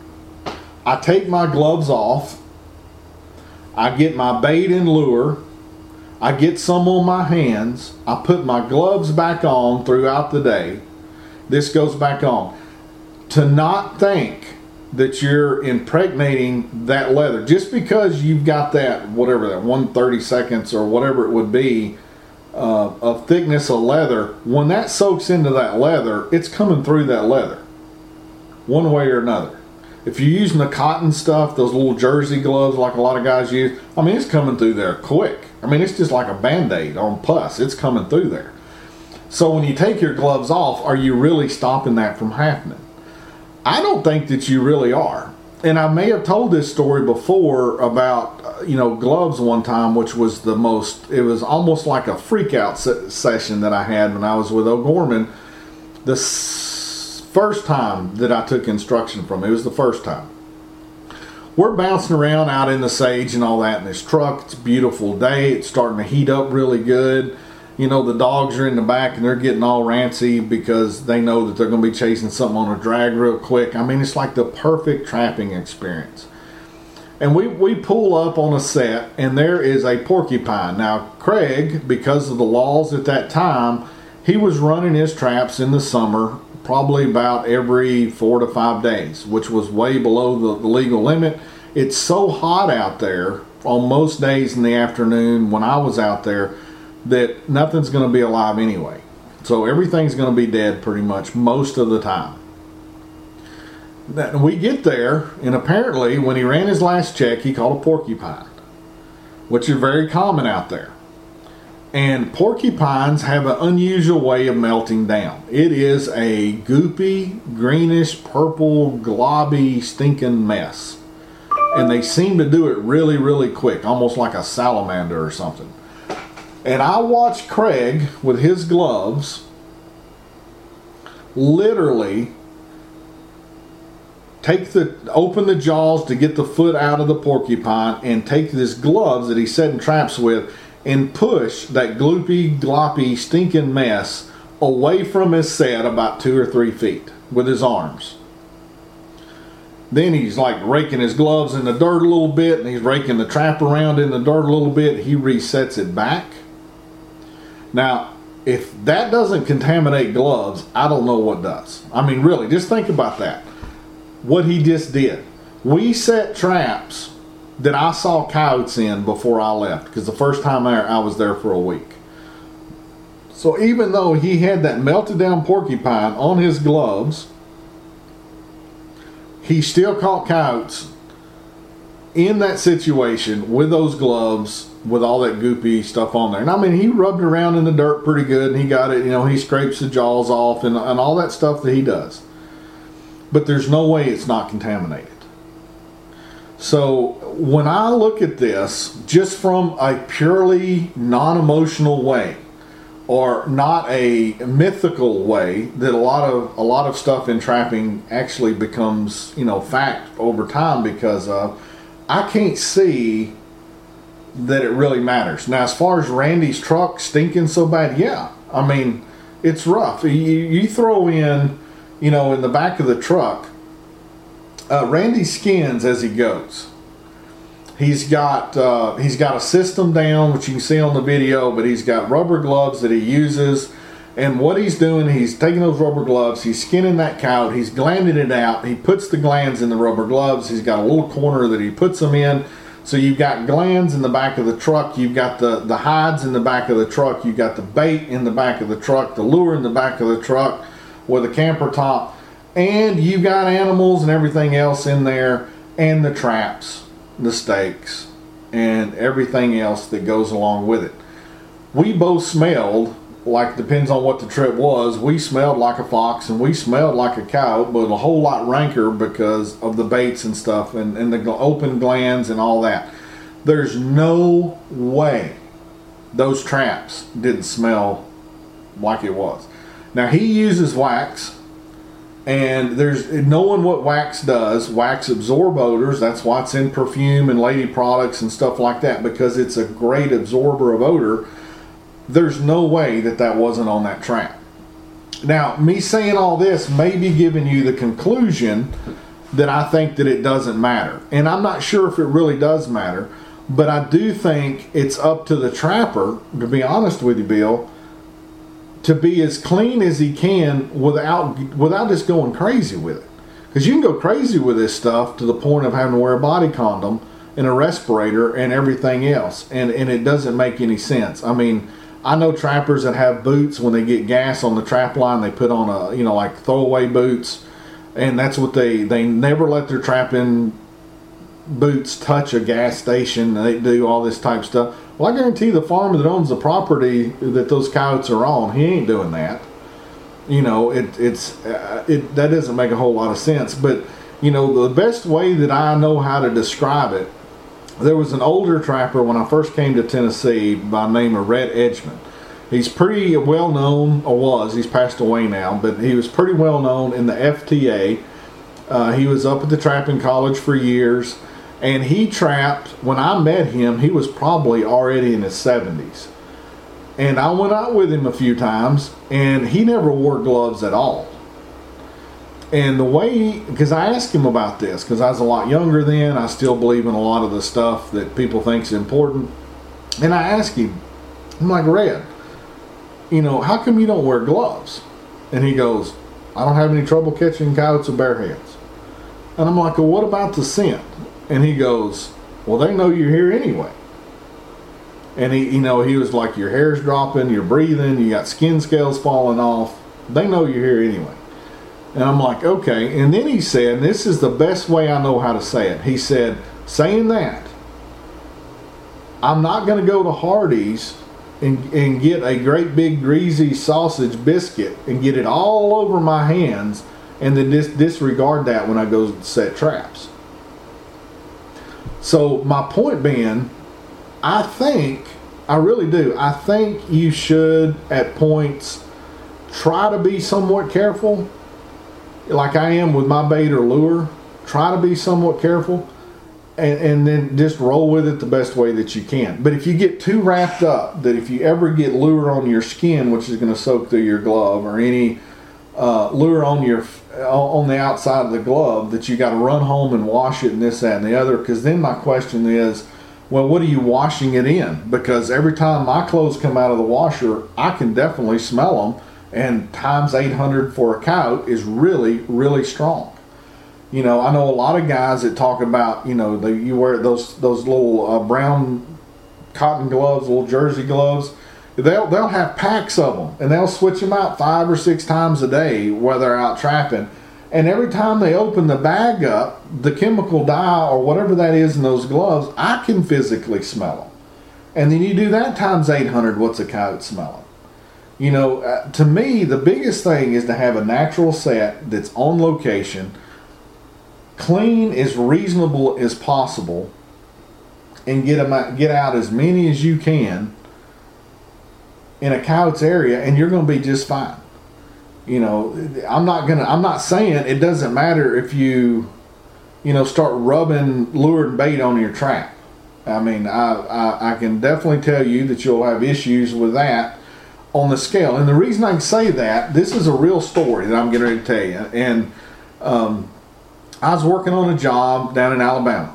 I take my gloves off. I get my bait and lure. I get some on my hands. I put my gloves back on throughout the day. This goes back on. To not think that you're impregnating that leather just because you've got that, whatever that one thirty seconds or whatever it would be uh, of thickness of leather, when that soaks into that leather, it's coming through that leather one way or another. If you're using the cotton stuff, those little jersey gloves like a lot of guys use, I mean, it's coming through there quick. I mean, it's just like a Band-Aid on pus. It's coming through there. So when you take your gloves off, are you really stopping that from happening? I don't think that you really are. And I may have told this story before about, uh, you know, gloves one time, which was the most, it was almost like a freak out se- session that I had when I was with O'Gorman. The s- first time that I took instruction from, it was the first time. We're bouncing around out in the sage and all that in this truck. It's a beautiful day. It's starting to heat up really good. You know, the dogs are in the back and they're getting all rancy because they know that they're going to be chasing something on a drag real quick. I mean, it's like the perfect trapping experience. And we, we pull up on a set and there is a porcupine. Now, Craig, because of the laws at that time, he was running his traps in the summer probably about every four to five days, which was way below the, the legal limit. It's so hot out there on most days in the afternoon when I was out there that nothing's going to be alive anyway. So everything's going to be dead pretty much most of the time. Then we get there, and apparently when he ran his last check, he caught a porcupine, which is very common out there. And porcupines have an unusual way of melting down. It is a goopy, greenish, purple, globby, stinking mess. And they seem to do it really, really quick, almost like a salamander or something. And I watched Craig with his gloves literally take the open the jaws to get the foot out of the porcupine and take this gloves that he's setting traps with and push that gloopy, gloppy, stinking mess away from his set about two or three feet with his arms. Then he's like raking his gloves in the dirt a little bit and he's raking the trap around in the dirt a little bit. He resets it back. Now, if that doesn't contaminate gloves, I don't know what does. I mean, really, just think about that. What he just did. We set traps that I saw coyotes in before I left, because the first time there, I was there for a week. So even though he had that melted down porcupine on his gloves, he still caught coyotes in that situation with those gloves with all that goopy stuff on there. And I mean, he rubbed around in the dirt pretty good and he got it, you know, he scrapes the jaws off and, and all that stuff that he does. But there's no way it's not contaminated. So when I look at this just from a purely non-emotional way, or not a mythical way that a lot of a lot of stuff in trapping actually becomes, you know, fact over time because of, I can't see that it really matters. Now, as far as Randy's truck stinking so bad, yeah, I mean, it's rough. You, you throw in, you know, in the back of the truck, uh, Randy skins as he goes. He's got uh, he's got a system down, which you can see on the video, but he's got rubber gloves that he uses. And what he's doing, he's taking those rubber gloves, he's skinning that cow, he's glanding it out, he puts the glands in the rubber gloves, he's got a little corner that he puts them in. So you've got glands in the back of the truck, you've got the, the hides in the back of the truck, you've got the bait in the back of the truck, the lure in the back of the truck with a camper top, and you've got animals and everything else in there, and the traps, the stakes, and everything else that goes along with it. We both smelled like depends on what the trip was, we smelled like a fox and we smelled like a coyote, but a whole lot ranker because of the baits and stuff and, and the open glands and all that. There's no way those traps didn't smell like it was. Now he uses wax, and there's knowing what wax does. Wax absorb odors. That's why it's in perfume and lady products and stuff like that, because it's a great absorber of odor. There's no way that that wasn't on that trap. Now, me saying all this may be giving you the conclusion that I think that it doesn't matter. And I'm not sure if it really does matter, but I do think it's up to the trapper, to be honest with you, Bill, to be as clean as he can without without just going crazy with it. Because you can go crazy with this stuff to the point of having to wear a body condom and a respirator and everything else, and, and it doesn't make any sense. I mean, I know trappers that have boots when they get gas on the trap line, they put on a, you know, like throwaway boots, and that's what they, they never let their trapping boots touch a gas station. They do all this type stuff. Well, I guarantee the farmer that owns the property that those coyotes are on, he ain't doing that. You know, it it's uh, it that doesn't make a whole lot of sense. But you know, the best way that I know how to describe it, there was an older trapper when I first came to Tennessee by the name of Red Edgman. He's pretty well known, or was, he's passed away now, but he was pretty well known in the F T A. Uh, he was up at the trapping college for years, and he trapped, when I met him, he was probably already in his seventies. And I went out with him a few times, and he never wore gloves at all. And the way, because I asked him about this, because I was a lot younger then, I still believe in a lot of the stuff that people think is important. And I asked him, I'm like, Red, you know, how come you don't wear gloves? And he goes, I don't have any trouble catching coyotes with bare hands. And I'm like, well, what about the scent? And he goes, well, they know you're here anyway. And he, you know, he was like, your hair's dropping, you're breathing, you got skin scales falling off. They know you're here anyway. And I'm like, okay. And then he said, and this is the best way I know how to say it. He said, saying that, I'm not going to go to Hardee's and, and get a great big greasy sausage biscuit and get it all over my hands and then dis- disregard that when I go set traps. So my point being, I think, I really do, I think you should at points try to be somewhat careful, like I am with my bait or lure. Try to be somewhat careful, and, and then just roll with it the best way that you can. But if you get too wrapped up that if you ever get lure on your skin, which is going to soak through your glove, or any uh, lure on your on the outside of the glove, that you got to run home and wash it and this, that, and the other, because then my question is, well, what are you washing it in? Because every time my clothes come out of the washer, I can definitely smell them. And times eight hundred for a coyote is really, really strong. You know, I know a lot of guys that talk about, you know, they, you wear those those little uh, brown cotton gloves, little jersey gloves. They'll they'll have packs of them, and they'll switch them out five or six times a day while they're out trapping. And every time they open the bag up, the chemical dye or whatever that is in those gloves, I can physically smell them. And then you do that times eight hundred, what's a coyote smelling? You know, uh, to me, the biggest thing is to have a natural set that's on location, clean as reasonable as possible, and get them out, get out as many as you can in a coyote's area, and you're going to be just fine. You know, I'm not gonna. I'm not saying it doesn't matter if you, you know, start rubbing lure and bait on your trap. I mean, I, I I can definitely tell you that you'll have issues with that on the scale. And the reason I can say that, this is a real story that I'm getting ready to tell you. And um, I was working on a job down in Alabama,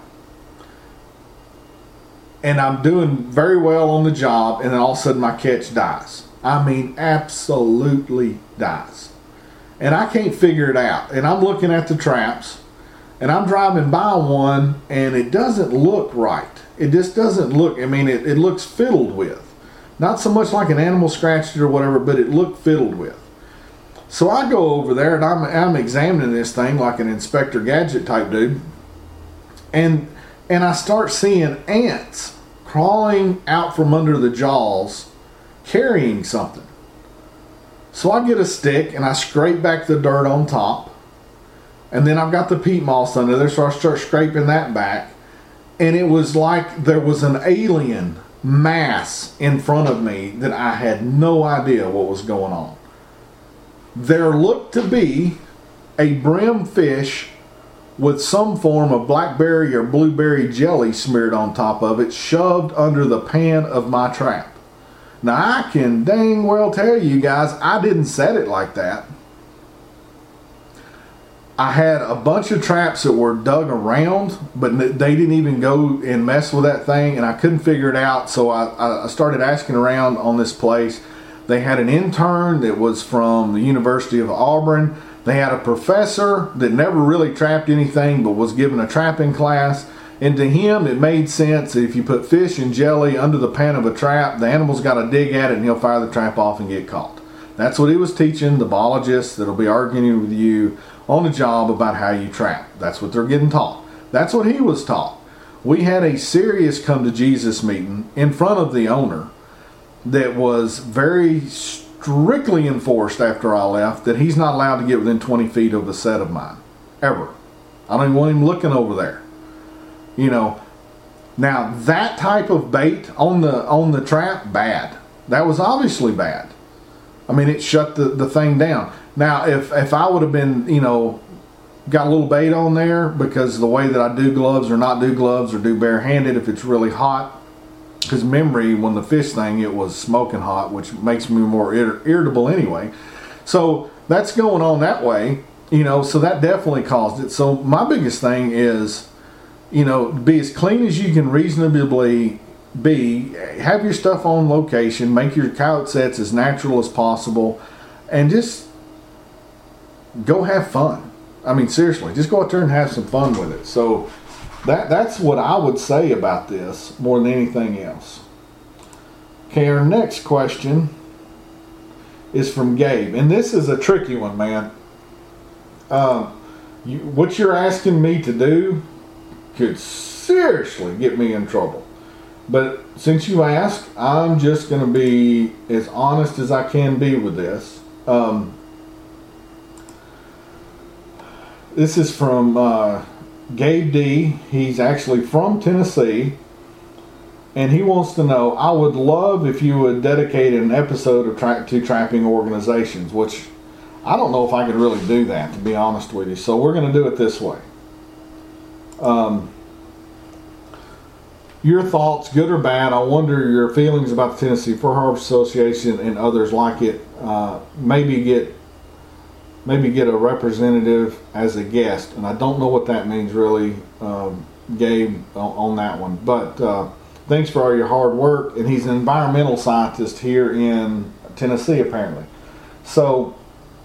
and I'm doing very well on the job, and then all of a sudden my catch dies. I mean, absolutely dies. And I can't figure it out. And I'm looking at the traps, and I'm driving by one, and it doesn't look right. It just doesn't look, I mean, it, it looks fiddled with. Not so much like an animal scratched it or whatever, but it looked fiddled with. So I go over there, and I'm, I'm examining this thing like an Inspector Gadget type dude. And, and I start seeing ants crawling out from under the jaws, carrying something. So I get a stick and I scrape back the dirt on top. And then I've got the peat moss under there, so I start scraping that back. And it was like there was an alien mass in front of me that I had no idea what was going on. There looked to be a brim fish with some form of blackberry or blueberry jelly smeared on top of it, shoved under the pan of my trap. Now I can dang well tell you guys, I didn't set it like that. I had a bunch of traps that were dug around, but they didn't even go and mess with that thing, and I couldn't figure it out, so I, I started asking around on this place. They had an intern that was from the University of Auburn. They had a professor that never really trapped anything but was given a trapping class. And to him, it made sense that if you put fish and jelly under the pan of a trap, the animal's got to dig at it and he'll fire the trap off and get caught. That's what he was teaching the biologists that'll be arguing with you on the job about how you trap. That's what they're getting taught. That's what he was taught. We had a serious come to Jesus meeting in front of the owner that was very strictly enforced after I left that he's not allowed to get within twenty feet of a set of mine. Ever. I don't even want him looking over there. You know, now that type of bait on the on the trap, bad. That was obviously bad. I mean, it shut the, the thing down. Now, if, if I would have been, you know, got a little bait on there because of the way that I do gloves or not do gloves or do barehanded if it's really hot, because memory, when the fish thing, it was smoking hot, which makes me more ir- irritable anyway. So that's going on that way, you know, so that definitely caused it. So my biggest thing is, you know, be as clean as you can reasonably be, have your stuff on location, make your coyote sets as natural as possible, and just go have fun. I mean, seriously, just go out there and have some fun with it. So that that's what I would say about this more than anything else. Okay, our next question is from Gabe, and this is a tricky one, man. Uh, you, what you're asking me to do could seriously get me in trouble. But since you asked, I'm just going to be as honest as I can be with this. Um, this is from uh, Gabe D. He's actually from Tennessee. And he wants to know, I would love if you would dedicate an episode of tra- to trapping organizations, which I don't know if I could really do that, to be honest with you. So we're going to do it this way. Um, your thoughts, good or bad, I wonder your feelings about the Tennessee Fur Harvest Association and others like it. Uh, maybe get maybe get a representative as a guest, and I don't know what that means really, um, Gabe, on, on that one. But uh, thanks for all your hard work, and he's an environmental scientist here in Tennessee apparently. So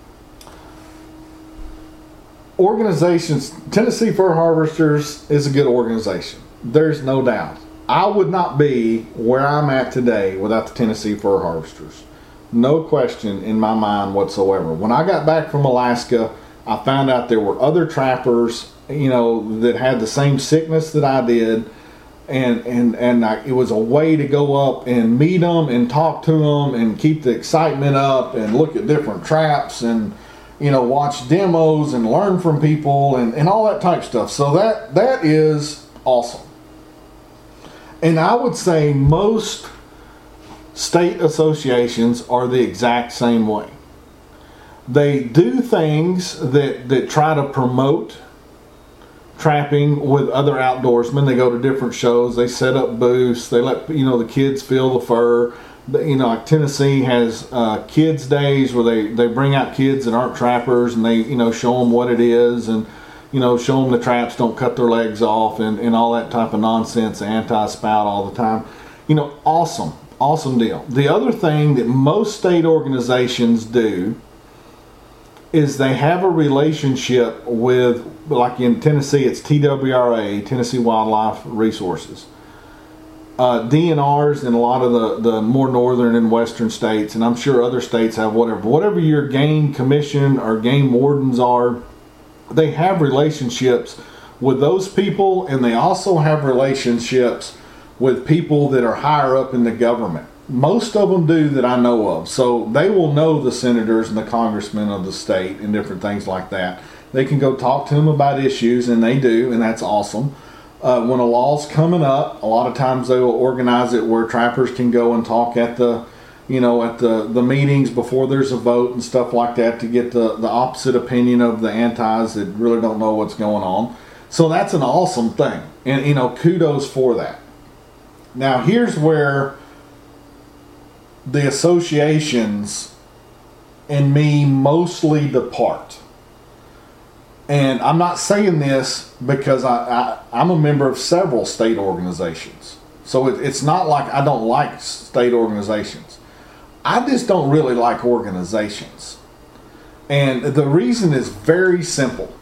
organizations, Tennessee Fur Harvesters is a good organization. There's no doubt. I would not be where I'm at today without the Tennessee Fur Harvesters. No question in my mind whatsoever. When I got back from Alaska, I found out there were other trappers, you know, that had the same sickness that I did. And, and, and I, it was a way to go up and meet them and talk to them and keep the excitement up and look at different traps and, you know, watch demos and learn from people and, and all that type stuff. So that that is awesome. And I would say most state associations are the exact same way. They do things that, that try to promote trapping with other outdoorsmen. They go to different shows. They set up booths. They let, you know, the kids feel the fur. You know, like Tennessee has uh, kids days where they, they bring out kids that aren't trappers and they, you know, show them what it is and, you know, show them the traps don't cut their legs off and, and all that type of nonsense, anti-spout all the time. You know, awesome, awesome deal. The other thing that most state organizations do is they have a relationship with, like in Tennessee, it's T W R A, Tennessee Wildlife Resources. Uh, D N Rs in a lot of the, the more northern and western states, and I'm sure other states have whatever. Whatever your game commission or game wardens are, they have relationships with those people, and they also have relationships with people that are higher up in the government. Most of them do that I know of. So they will know the senators and the congressmen of the state and different things like that. They can go talk to them about issues, and they do, and that's awesome. Uh, when a law's coming up, a lot of times they will organize it where trappers can go and talk at the, you know, at the, the meetings before there's a vote and stuff like that to get the, the opposite opinion of the antis that really don't know what's going on. So that's an awesome thing. And, you know, kudos for that. Now, here's where the associations and me mostly depart. And I'm not saying this because I, I, I'm a member of several state organizations. So it, it's not like I don't like state organizations. I just don't really like organizations. And the reason is very simple.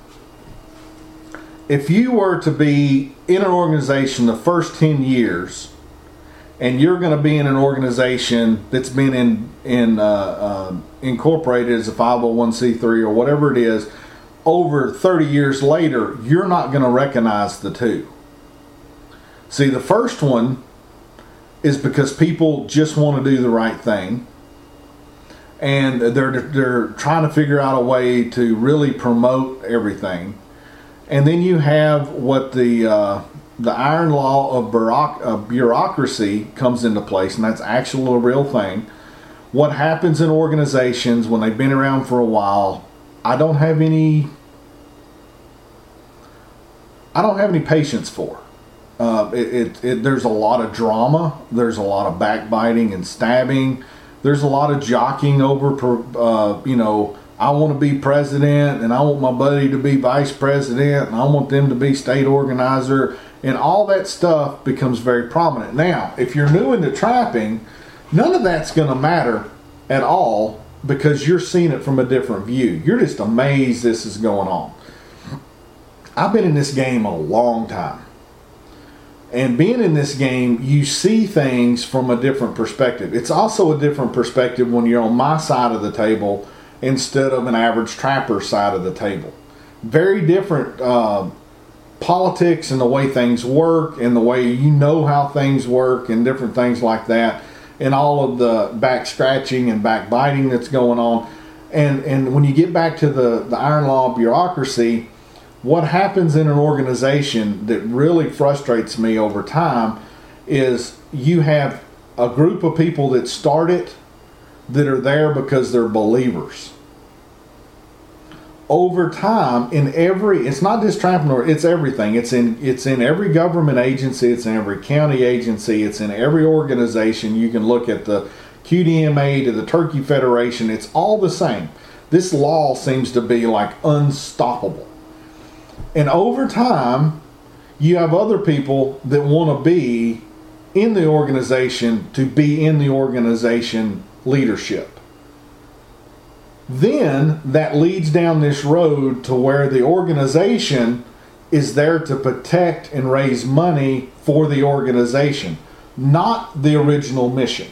If you were to be in an organization the first ten years, and you're going to be in an organization that's been in, in uh, uh, incorporated as a five oh one c three or whatever it is, over thirty years later, you're not going to recognize the two. See, the first one is because people just want to do the right thing. And they're, they're trying to figure out a way to really promote everything. And then you have what the uh, the iron law of bureauc- uh, bureaucracy comes into place, and that's actually a real thing. What happens in organizations when they've been around for a while, I don't have any I don't have any patience for. Uh, it, it, it, there's a lot of drama. There's a lot of backbiting and stabbing. There's a lot of jockeying over, uh, you know, I want to be president, and I want my buddy to be vice president, and I want them to be state organizer, and all that stuff becomes very prominent. Now, if you're new into trapping, none of that's going to matter at all because you're seeing it from a different view. You're just amazed this is going on. I've been in this game a long time. And being in this game, you see things from a different perspective. It's also a different perspective when you're on my side of the table instead of an average trapper side of the table. Very different uh, politics and the way things work and the way you know how things work and different things like that, and all of the back scratching and backbiting that's going on. And and when you get back to the, the iron law bureaucracy, what happens in an organization that really frustrates me over time is you have a group of people that start it that are there because they're believers. Over time, in every, it's not just trapping, it's everything. It's in it's in every government agency, it's in every county agency, it's in every organization. You can look at the Q D M A to the Turkey Federation, it's all the same. This law seems to be like unstoppable. And over time, you have other people that want to be in the organization to be in the organization leadership. Then that leads down this road to where the organization is there to protect and raise money for the organization, not the original mission.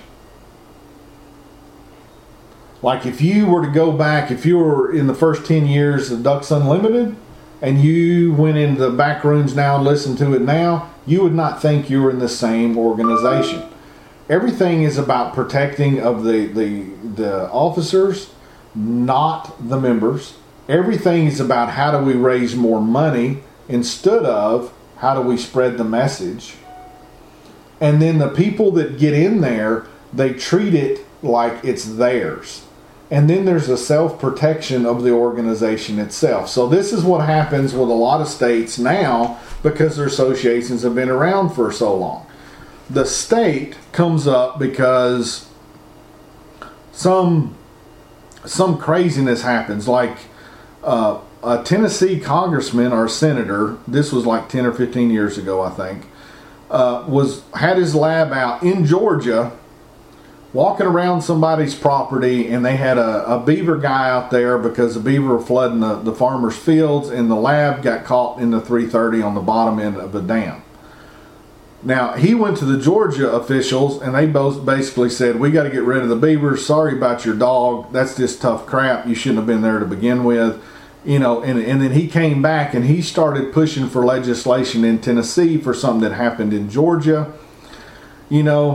Like if you were to go back, if you were in the first ten years of Ducks Unlimited, and you went into the back rooms now and listened to it now, you would not think you were in the same organization. Everything is about protecting of the, the, the officers, not the members. Everything is about how do we raise more money instead of how do we spread the message. And then the people that get in there, they treat it like it's theirs. And then there's a self-protection of the organization itself. So this is what happens with a lot of states now because their associations have been around for so long. The state comes up because some some craziness happens. Like uh, a Tennessee congressman or senator, this was like ten or fifteen years ago, I think, uh, was had his lab out in Georgia, walking around somebody's property, and they had a, a beaver guy out there because the beaver were flooding the, the farmers' fields, and the lab got caught in the three thirty on the bottom end of the dam. Now, he went to the Georgia officials, and they both basically said, we got to get rid of the beavers. Sorry about your dog. That's just tough crap. You shouldn't have been there to begin with. You know, and, and then he came back, and he started pushing for legislation in Tennessee for something that happened in Georgia. You know,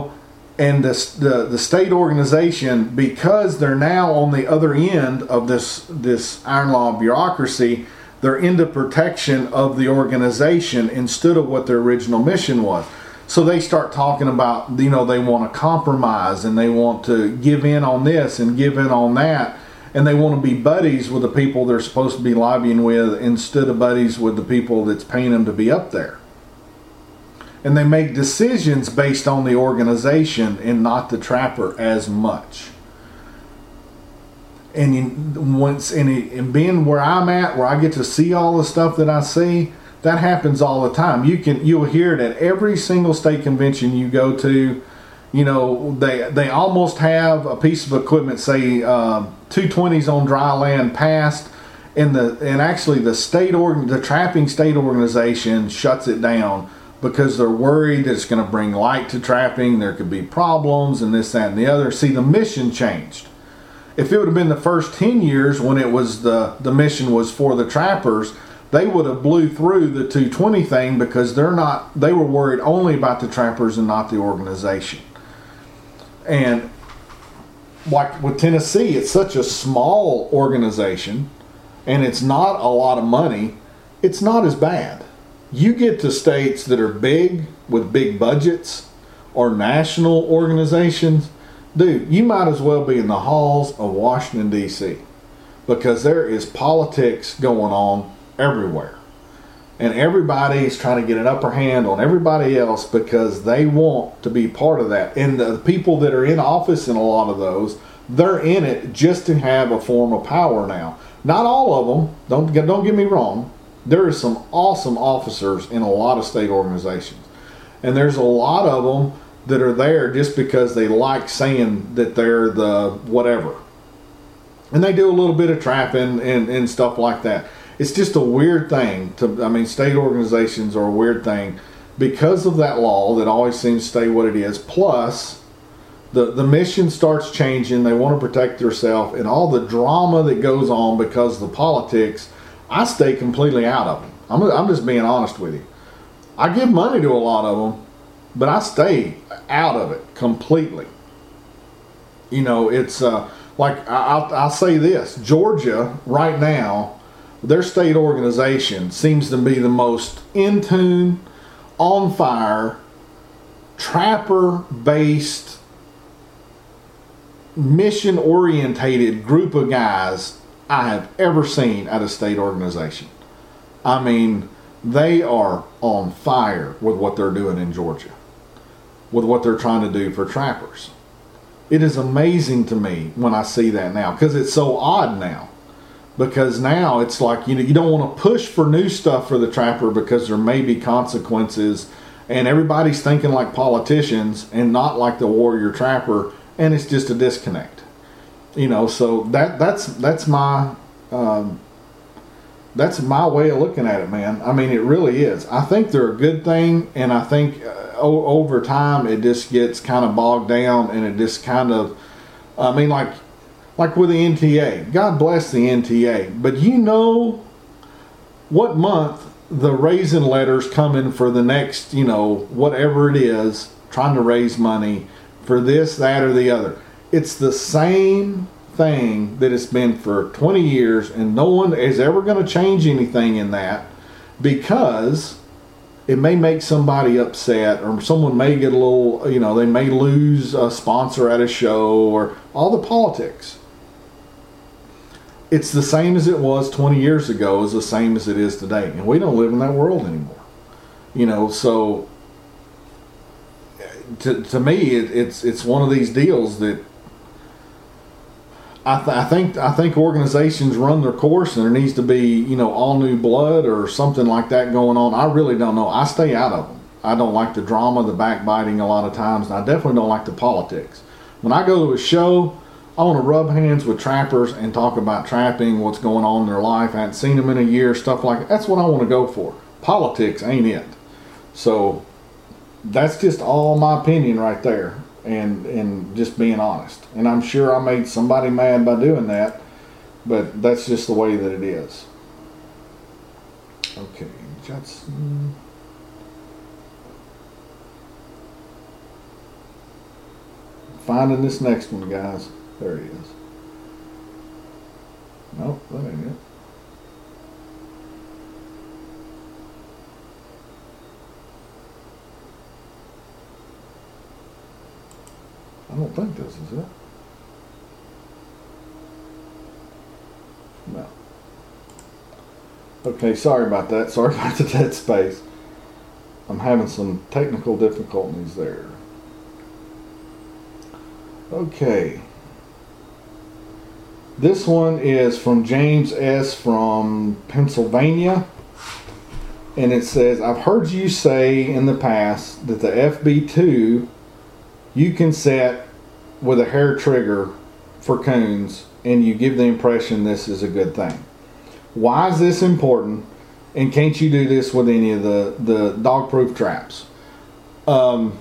And this, the the state organization, because they're now on the other end of this this iron law bureaucracy, they're into protection of the organization instead of what their original mission was. So they start talking about, you know, they want to compromise and they want to give in on this and give in on that, and they want to be buddies with the people they're supposed to be lobbying with instead of buddies with the people that's paying them to be up there. And they make decisions based on the organization and not the trapper as much. And you, once and, it, and being where I'm at, where I get to see all the stuff that I see, that happens all the time. You can you'll hear it at every single state convention you go to. You know, they they almost have a piece of equipment, say uh, two twenties on dry land passed, and the and actually the state org the trapping state organization shuts it down because they're worried that it's going to bring light to trapping. There could be problems and this, that, and the other. See, the mission changed. If it would have been the first ten years when it was the, the mission was for the trappers, they would have blew through the two twenty thing because they're not, they were worried only about the trappers and not the organization. And like with Tennessee, it's such a small organization and it's not a lot of money. It's not as bad. You get to states that are big with big budgets or national organizations, dude, you might as well be in the halls of Washington, D C because there is politics going on everywhere. And everybody is trying to get an upper hand on everybody else because they want to be part of that. And the people that are in office in a lot of those, they're in it just to have a form of power now. Not all of them, don't get, don't get me wrong. There are some awesome officers in a lot of state organizations. And there's a lot of them that are there just because they like saying that they're the whatever. And they do a little bit of trapping and, and stuff like that. It's just a weird thing. To, I mean, state organizations are a weird thing because of that law that always seems to stay what it is. Plus, the, the mission starts changing. They want to protect themselves and all the drama that goes on because of the politics. I stay completely out of them. I'm, I'm just being honest with you. I give money to a lot of them, but I stay out of it completely. You know, it's uh, like I'll, I'll say this. Georgia, right now, their state organization seems to be the most in tune, on fire, trapper-based, mission-orientated group of guys I have ever seen at a state organization. I mean, they are on fire with what they're doing in Georgia, with what they're trying to do for trappers. It is amazing to me when I see that now because it's so odd now. Because now it's like, you know, you don't want to push for new stuff for the trapper because there may be consequences and everybody's thinking like politicians and not like the warrior trapper, and it's just a disconnect. You know, so that that's that's my um, that's my way of looking at it, man. I mean, it really is. I think they're a good thing, and I think uh, o- over time it just gets kind of bogged down, and it just kind of, I mean, like like with the N T A. God bless the N T A, but you know what month the raising letters come in for the next, you know, whatever it is, trying to raise money for this, that, or the other. It's the same thing that it's been for twenty years, and no one is ever going to change anything in that because it may make somebody upset, or someone may get a little, you know, they may lose a sponsor at a show, or all the politics. It's the same as it was twenty years ago, is the same as it is today, and we don't live in that world anymore. You know, so to to me, it, it's it's one of these deals that I, th- I think I think organizations run their course, and there needs to be, you know, all new blood or something like that going on. I really don't know. I stay out of them. I don't like the drama, the backbiting a lot of times, and I definitely don't like the politics. When I go to a show, I want to rub hands with trappers and talk about trapping, what's going on in their life. I haven't seen them in a year, stuff like that. That's what I want to go for. Politics ain't it. So that's just all my opinion right there. And and just being honest. And I'm sure I made somebody mad by doing that, but that's just the way that it is. Okay, Judson. finding this next one, guys. There he is. Nope, that ain't it. I don't think this is it. No. Okay, sorry about that. Sorry about the dead space. I'm having some technical difficulties there. Okay. This one is from James S. from Pennsylvania. And it says, I've heard you say in the past that the F B two you can set with a hair trigger for coons, and you give the impression this is a good thing. Why is this important? And can't you do this with any of the, the dog-proof traps? Um,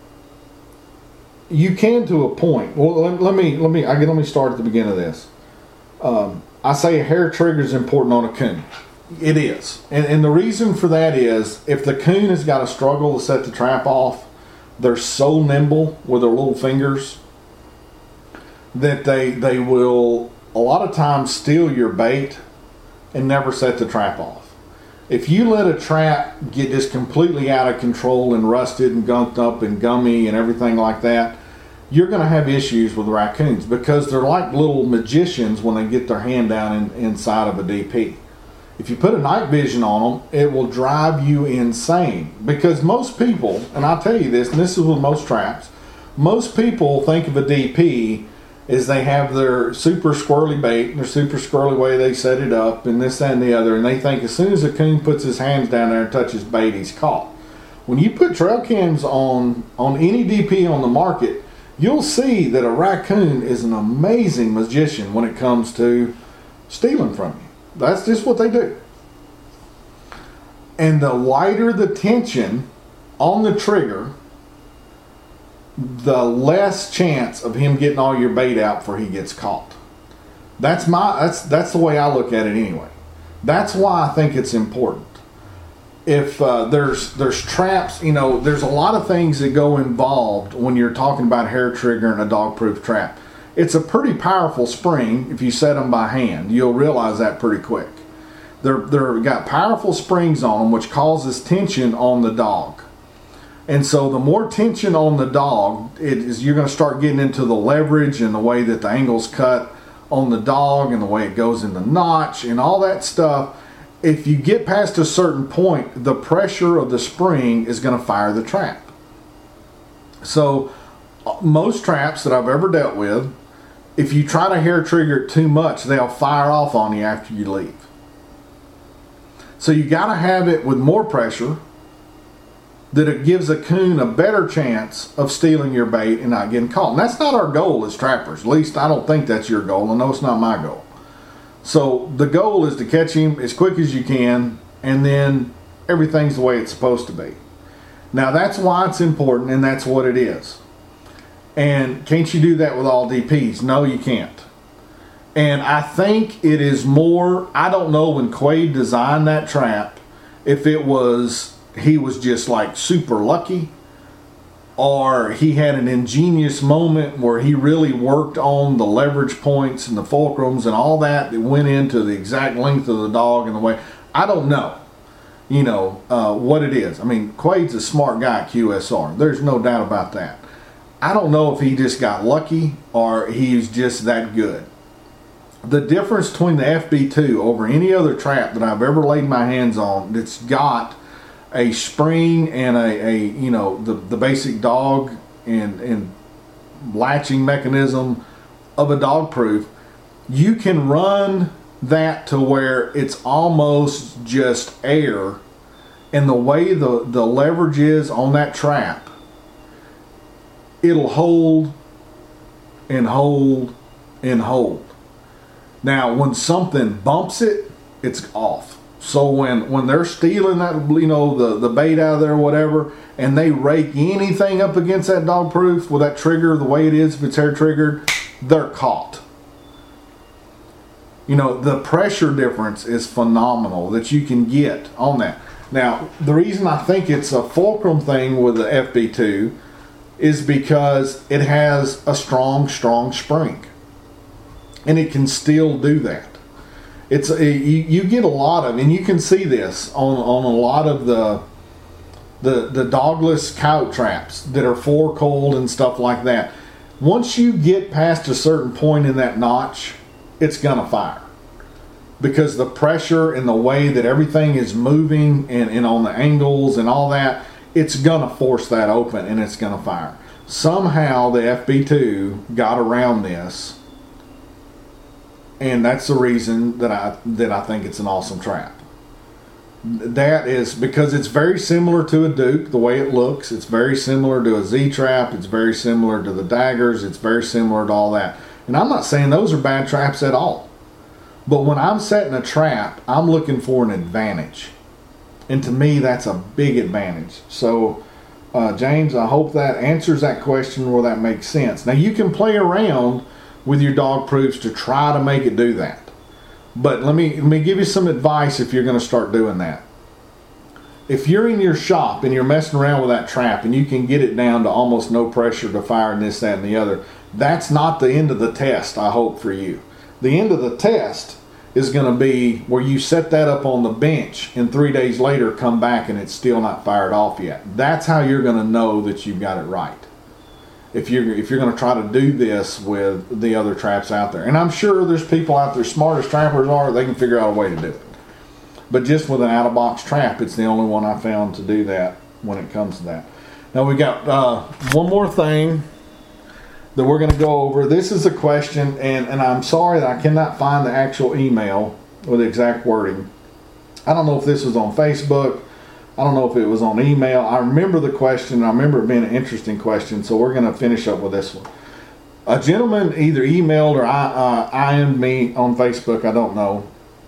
you can to a point. Well, let, let me let me I let me start at the beginning of this. Um, I say a hair trigger is important on a coon. It is, and and the reason for that is if the coon has got to struggle to set the trap off, they're so nimble with their little fingers that they they will a lot of times steal your bait and never set the trap off. If you let a trap get just completely out of control and rusted and gunked up and gummy and everything like that, you're going to have issues with raccoons because they're like little magicians when they get their hand down in, inside of a D P. If you put a night vision on them, it will drive you insane because most people, and I'll tell you this, and this is with most traps, most people think of a D P as they have their super squirrely bait and their super squirrely way they set it up and this, that, and the other, and they think as soon as a coon puts his hands down there and touches bait, he's caught. When you put trail cams on, on any D P on the market, you'll see that a raccoon is an amazing magician when it comes to stealing from you. That's just what they do. And the lighter the tension on the trigger, the less chance of him getting all your bait out before he gets caught. That's my that's that's the way I look at it anyway. That's why I think it's important. If uh, there's there's traps, you know, there's a lot of things that go involved when you're talking about hair trigger and a dog-proof trap. It's a pretty powerful spring if you set them by hand. You'll realize that pretty quick. They're, they're got powerful springs on them, which causes tension on the dog. And so the more tension on the dog, it is, you're going to start getting into the leverage and the way that the angle's cut on the dog and the way it goes in the notch and all that stuff. If you get past a certain point, the pressure of the spring is going to fire the trap. So most traps that I've ever dealt with, if you try to hair trigger it too much, they'll fire off on you after you leave. So you got to have it with more pressure that it gives a coon a better chance of stealing your bait and not getting caught. And that's not our goal as trappers. At least I don't think that's your goal. I know it's not my goal. So the goal is to catch him as quick as you can, and then everything's the way it's supposed to be. Now that's why it's important, and that's what it is. And can't you do that with all D Ps? No, you can't. And I think it is more, I don't know when Quade designed that trap, if it was, he was just like super lucky, or he had an ingenious moment where he really worked on the leverage points and the fulcrums and all that that went into the exact length of the dog and the way. I don't know, you know, uh, what it is. I mean, Quade's a smart guy at Q S R. There's no doubt about that. I don't know if he just got lucky or he's just that good. The difference between the F B two over any other trap that I've ever laid my hands on that's got a spring and a, a you know, the, the basic dog and, and latching mechanism of a dog proof, you can run that to where it's almost just air, and the way the, the leverage is on that trap, it'll hold and hold and hold. Now, when something bumps it, it's off. So when, when they're stealing that, you know, the, the bait out of there or whatever, and they rake anything up against that dog proof with that trigger the way it is, if it's hair triggered, they're caught. You know, the pressure difference is phenomenal that you can get on that. Now, the reason I think it's a fulcrum thing with the F B two is because it has a strong, strong spring. And it can still do that. It's a, you, you get a lot of, and you can see this on, on a lot of the, the the dogless coyote traps that are four cold and stuff like that. Once you get past a certain point in that notch, it's gonna fire. Because the pressure and the way that everything is moving and, and on the angles and all that, it's gonna force that open and it's gonna fire. Somehow the F B two got around this, and that's the reason that I that I think it's an awesome trap. That is because it's very similar to a Duke, the way it looks. It's very similar to a Z-trap. It's very similar to the daggers. It's very similar to all that. And I'm not saying those are bad traps at all. But when I'm setting a trap, I'm looking for an advantage. And to me, that's a big advantage. So, uh, James, I hope that answers that question where that makes sense. Now, you can play around with your dog proofs to try to make it do that. But let me let me give you some advice if you're going to start doing that. If you're in your shop and you're messing around with that trap and you can get it down to almost no pressure to fire and this, that, and the other, that's not the end of the test, I hope, for you. The end of the test is going to be where you set that up on the bench and three days later come back and it's still not fired off yet. That's how you're going to know that you've got it right. If you're, if you're going to try to do this with the other traps out there. And I'm sure there's people out there, smart as trappers are, they can figure out a way to do it. But just with an out-of-box trap, it's the only one I found to do that when it comes to that. Now we got uh, one more thing that we're going to go over. This is a question, and, and I'm sorry that I cannot find the actual email with the exact wording. I don't know if this was on Facebook. I don't know if it was on email. I remember the question. I remember it being an interesting question, so we're going to finish up with this one. A gentleman either emailed or I, uh, I M'd me on Facebook, I don't know,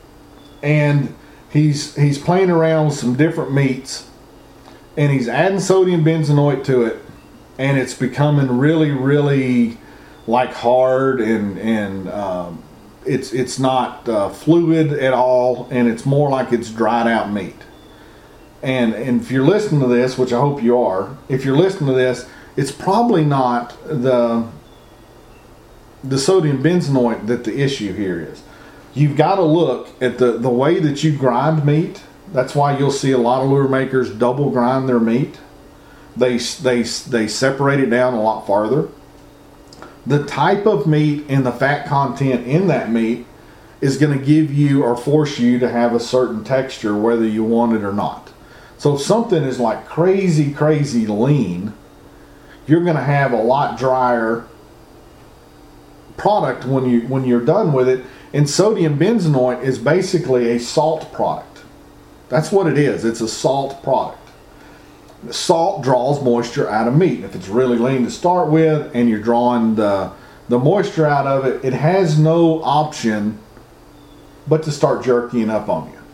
and he's he's playing around with some different meats, and he's adding sodium benzoate to it, and it's becoming really, really like hard, and and um, it's it's not uh, fluid at all, and it's more like it's dried out meat. And, and if you're listening to this, which I hope you are, if you're listening to this, it's probably not the the sodium benzoate that the issue here is. You've got to look at the, the way that you grind meat. That's why you'll see a lot of lure makers double grind their meat. They, they, they separate it down a lot farther. The type of meat and the fat content in that meat is going to give you or force you to have a certain texture whether you want it or not. So if something is like crazy, crazy lean, you're going to have a lot drier product when you when you're done with it. And sodium benzoate is basically a salt product. That's what it is. It's a salt product. Salt draws moisture out of meat. If it's really lean to start with and you're drawing the, the moisture out of it, it has no option but to start jerking up on you.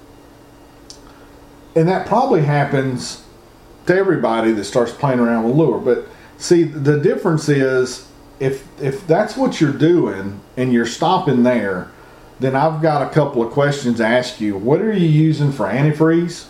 And that probably happens to everybody that starts playing around with lure. But see, the difference is if if that's what you're doing and you're stopping there, then I've got a couple of questions to ask you. What are you using for antifreeze?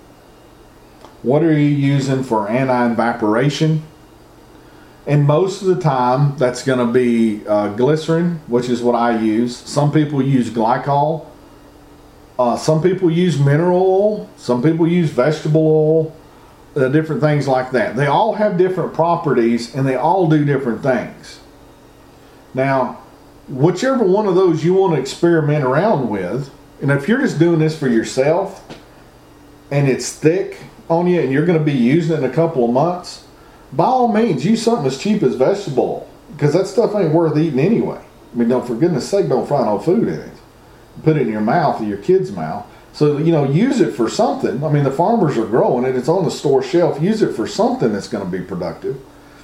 What are you using for anti-evaporation? And most of the time, that's going to be uh, glycerin, which is what I use. Some people use glycol. Uh, some people use mineral oil. Some people use vegetable oil. Uh, different things like that. They all have different properties, and they all do different things. Now, whichever one of those you want to experiment around with, and if you're just doing this for yourself, and it's thick on you, and you're going to be using it in a couple of months, by all means, use something as cheap as vegetable oil, because that stuff ain't worth eating anyway. I mean, don't, for goodness sake, don't fry no food in it. Put it in your mouth or your kid's mouth. So, you know, use it for something. I mean, the farmers are growing it. It's on the store shelf. Use it for something that's going to be productive.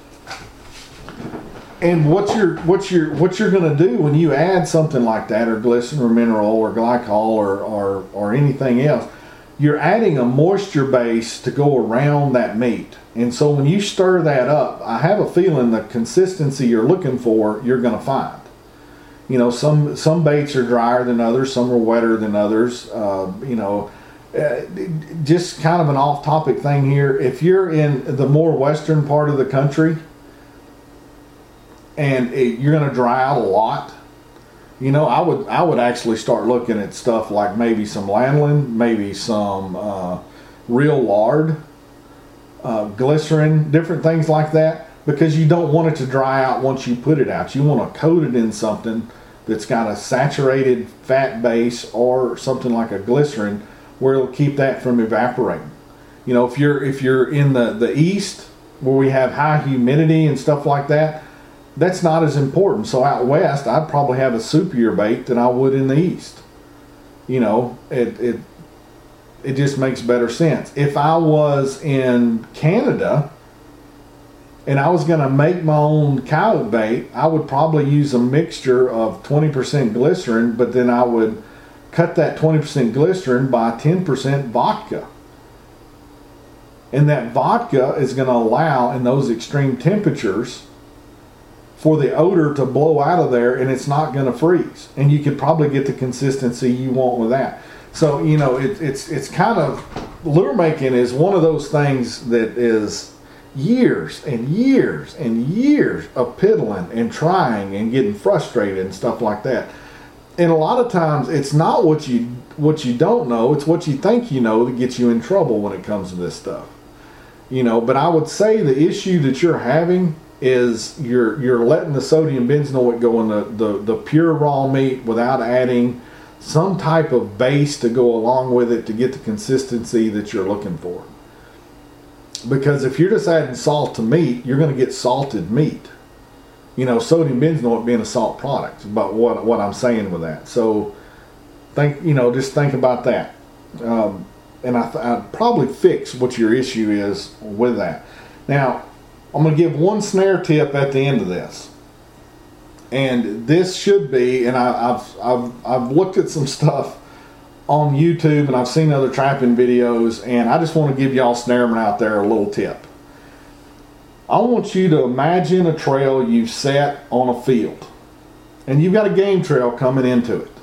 And what you're what you're what you're going to do when you add something like that, or glycerin, or mineral, or glycol, or or or anything else, you're adding a moisture base to go around that meat. And so when you stir that up, I have a feeling the consistency you're looking for, you're going to find. You know, some some baits are drier than others, some are wetter than others. Uh, you know, uh, just kind of an off-topic thing here. If you're in the more western part of the country, and it, you're going to dry out a lot, you know, I would I would actually start looking at stuff like maybe some lanolin, maybe some uh, real lard, uh, glycerin, different things like that, because you don't want it to dry out once you put it out. You want to coat it in something that's got a saturated fat base or something like a glycerin where it'll keep that from evaporating. You know, if you're if you're in the, the east where we have high humidity and stuff like that, that's not as important. So out west, I'd probably have a soupier bait than I would in the east. You know, it it it just makes better sense. If I was in Canada and I was going to make my own coyote bait, I would probably use a mixture of twenty percent glycerin, but then I would cut that twenty percent glycerin by ten percent vodka. And that vodka is going to allow, in those extreme temperatures, for the odor to blow out of there, and it's not going to freeze. And you could probably get the consistency you want with that. So, you know, it, it's it's kind of, lure making is one of those things that is years and years and years of piddling and trying and getting frustrated and stuff like that. And a lot of times it's not what you what you don't know, it's what you think you know that gets you in trouble when it comes to this stuff. You know, but I would say the issue that you're having is you're you're letting the sodium benzoate go in the, the, the pure raw meat without adding some type of base to go along with it to get the consistency that you're looking for. Because if you're just adding salt to meat, you're going to get salted meat. You know, sodium benzoate being a salt product, but what what I'm saying with that. So think, you know, just think about that. Um, and I th- I'd probably fix what your issue is with that. Now, I'm going to give one snare tip at the end of this. And this should be, and I, I've, I've, I've looked at some stuff on YouTube and I've seen other trapping videos, and I just want to give y'all snarermen out there a little tip. I want you to imagine a trail you've set on a field. And you've got a game trail coming into it.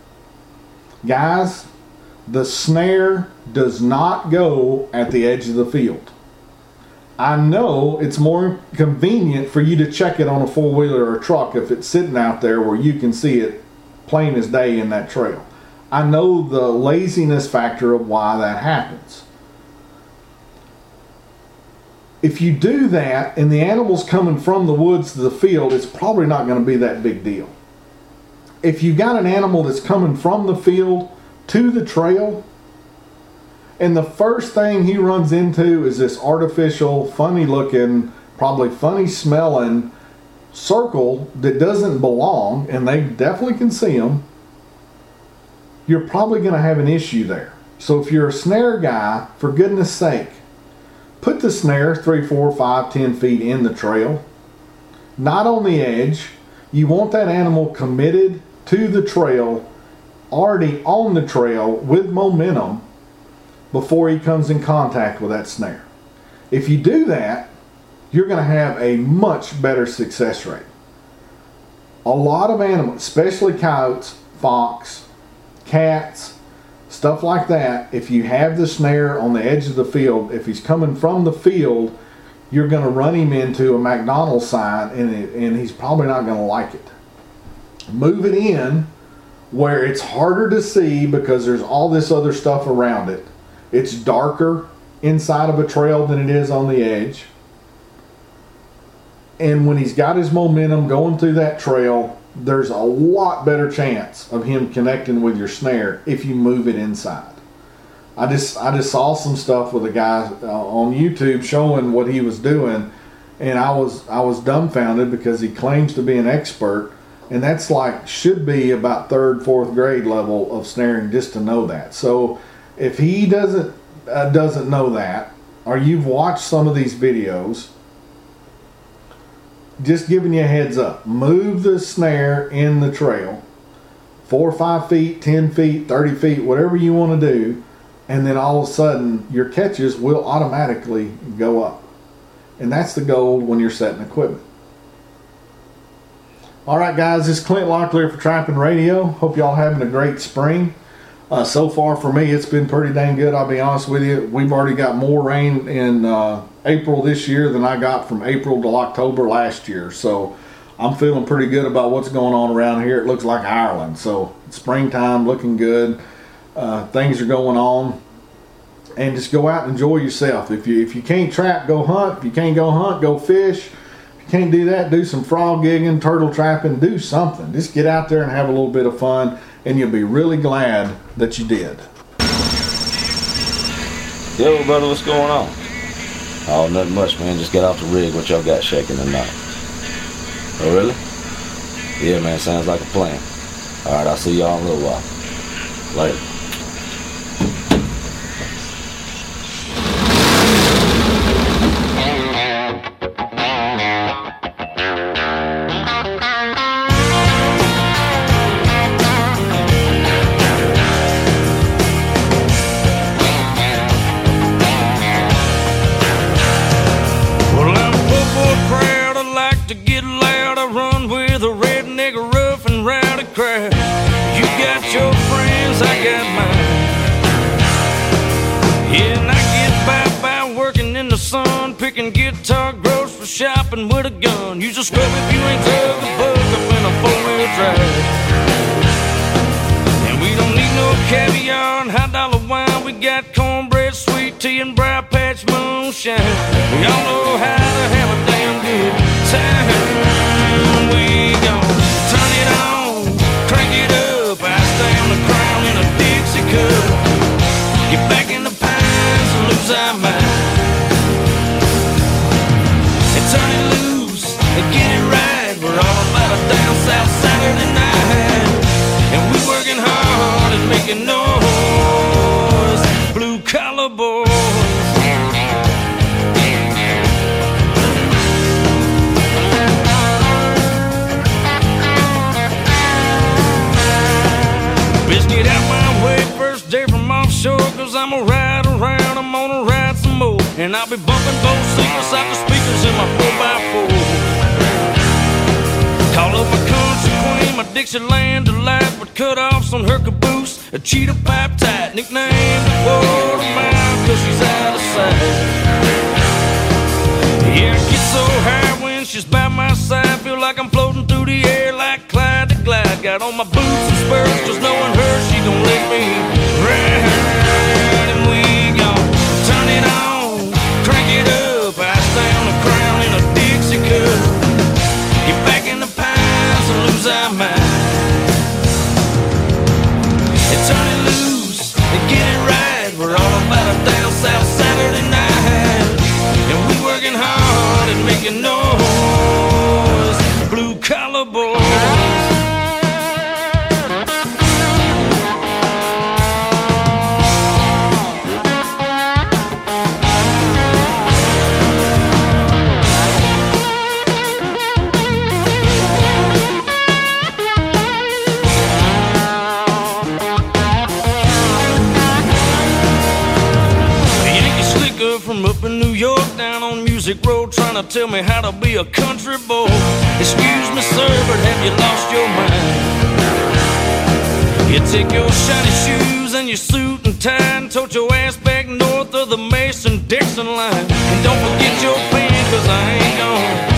Guys, the snare does not go at the edge of the field. I know it's more convenient for you to check it on a four-wheeler or a truck if it's sitting out there where you can see it plain as day in that trail. I know the laziness factor of why that happens. If you do that and the animal's coming from the woods to the field, it's probably not going to be that big deal. If you've got an animal that's coming from the field to the trail, and the first thing he runs into is this artificial, funny looking, probably funny smelling circle that doesn't belong, and they definitely can see them, you're probably going to have an issue there. So if you're a snare guy, for goodness sake, put the snare three, four, five, ten feet in the trail, not on the edge. You want that animal committed to the trail, already on the trail with momentum before he comes in contact with that snare. If you do that, you're going to have a much better success rate. A lot of animals, especially coyotes, fox, cats, stuff like that, if you have the snare on the edge of the field, if he's coming from the field, you're going to run him into a McDonald's sign, and, it, and he's probably not going to like it. Move it in where it's harder to see because there's all this other stuff around it. It's darker inside of a trail than it is on the edge. And when he's got his momentum going through that trail, there's a lot better chance of him connecting with your snare if you move it inside. I just I just saw some stuff with a guy uh, on YouTube showing what he was doing, and I was I was dumbfounded because he claims to be an expert, and that's like should be about third, fourth grade level of snaring just to know that. So if he doesn't uh, doesn't know that, or you've watched some of these videos, just giving you a heads up. Move the snare in the trail, four or five feet, ten feet, thirty feet, whatever you want to do, and then all of a sudden your catches will automatically go up. And that's the goal when you're setting equipment. All right, guys, this is Clint Locklear for Trapping Radio. Hope y'all having a great spring. Uh, so far for me, it's been pretty dang good, I'll be honest with you. We've already got more rain in uh, April this year than I got from April to October last year. So I'm feeling pretty good about what's going on around here. It looks like Ireland. So it's springtime, looking good. Uh, things are going on. And just go out and enjoy yourself. If you if you can't trap, go hunt. If you can't go hunt, go fish. If you can't do that, do some frog gigging, turtle trapping, do something. Just get out there and have a little bit of fun, and you'll be really glad that you did. Yo, brother, what's going on? Oh, nothing much, man. Just got off the rig. What y'all got shaking tonight? Oh, really? Yeah, man. Sounds like a plan. All right, I'll see y'all in a little while. Later. Picking guitar, grocery shopping with a gun. You just scrub if you ain't drug a bug up in a four-wheel drive. And we don't need no caviar and high dollar wine. We got cornbread, sweet tea, and briar patch moonshine. We all know how to have a damn good time. We gon' turn it on, crank it up, ice down the crown in a Dixie cup. Get back in the pines and lose our mind. Turn it loose and get it right. We're all about a down south Saturday night, and we working hard and making noise. Blue collar boys. Bitch, get out my way, first day from offshore, cause I'ma ride around, I'm gonna ride some more. And I'll be bumping both secrets out the speakers in my four by four. Call up a country queen, my Dixieland delight, with cutoffs on her caboose, a cheetah pipe tight, nicknamed the Water Mile, cause she's out of sight. Yeah, I get so high when she's by my side, feel like I'm floating through the air like Clyde the Glide. Got on my boots and spurs, just knowing her, she gon' let me ride. And we gon' turn it on, crank it up, ice down the crown in a Dixie cup. Get back in the pines and lose our mind. And turn it loose and get it right. We're all about a down south Saturday night, and we working hard and making noise. Blue collar boys. From up in New York, down on Music Road, trying to tell me how to be a country boy. Excuse me, sir, but have you lost your mind? You take your shiny shoes and your suit and tie and tote your ass back north of the Mason-Dixon line. And don't forget your pen, cause I ain't gone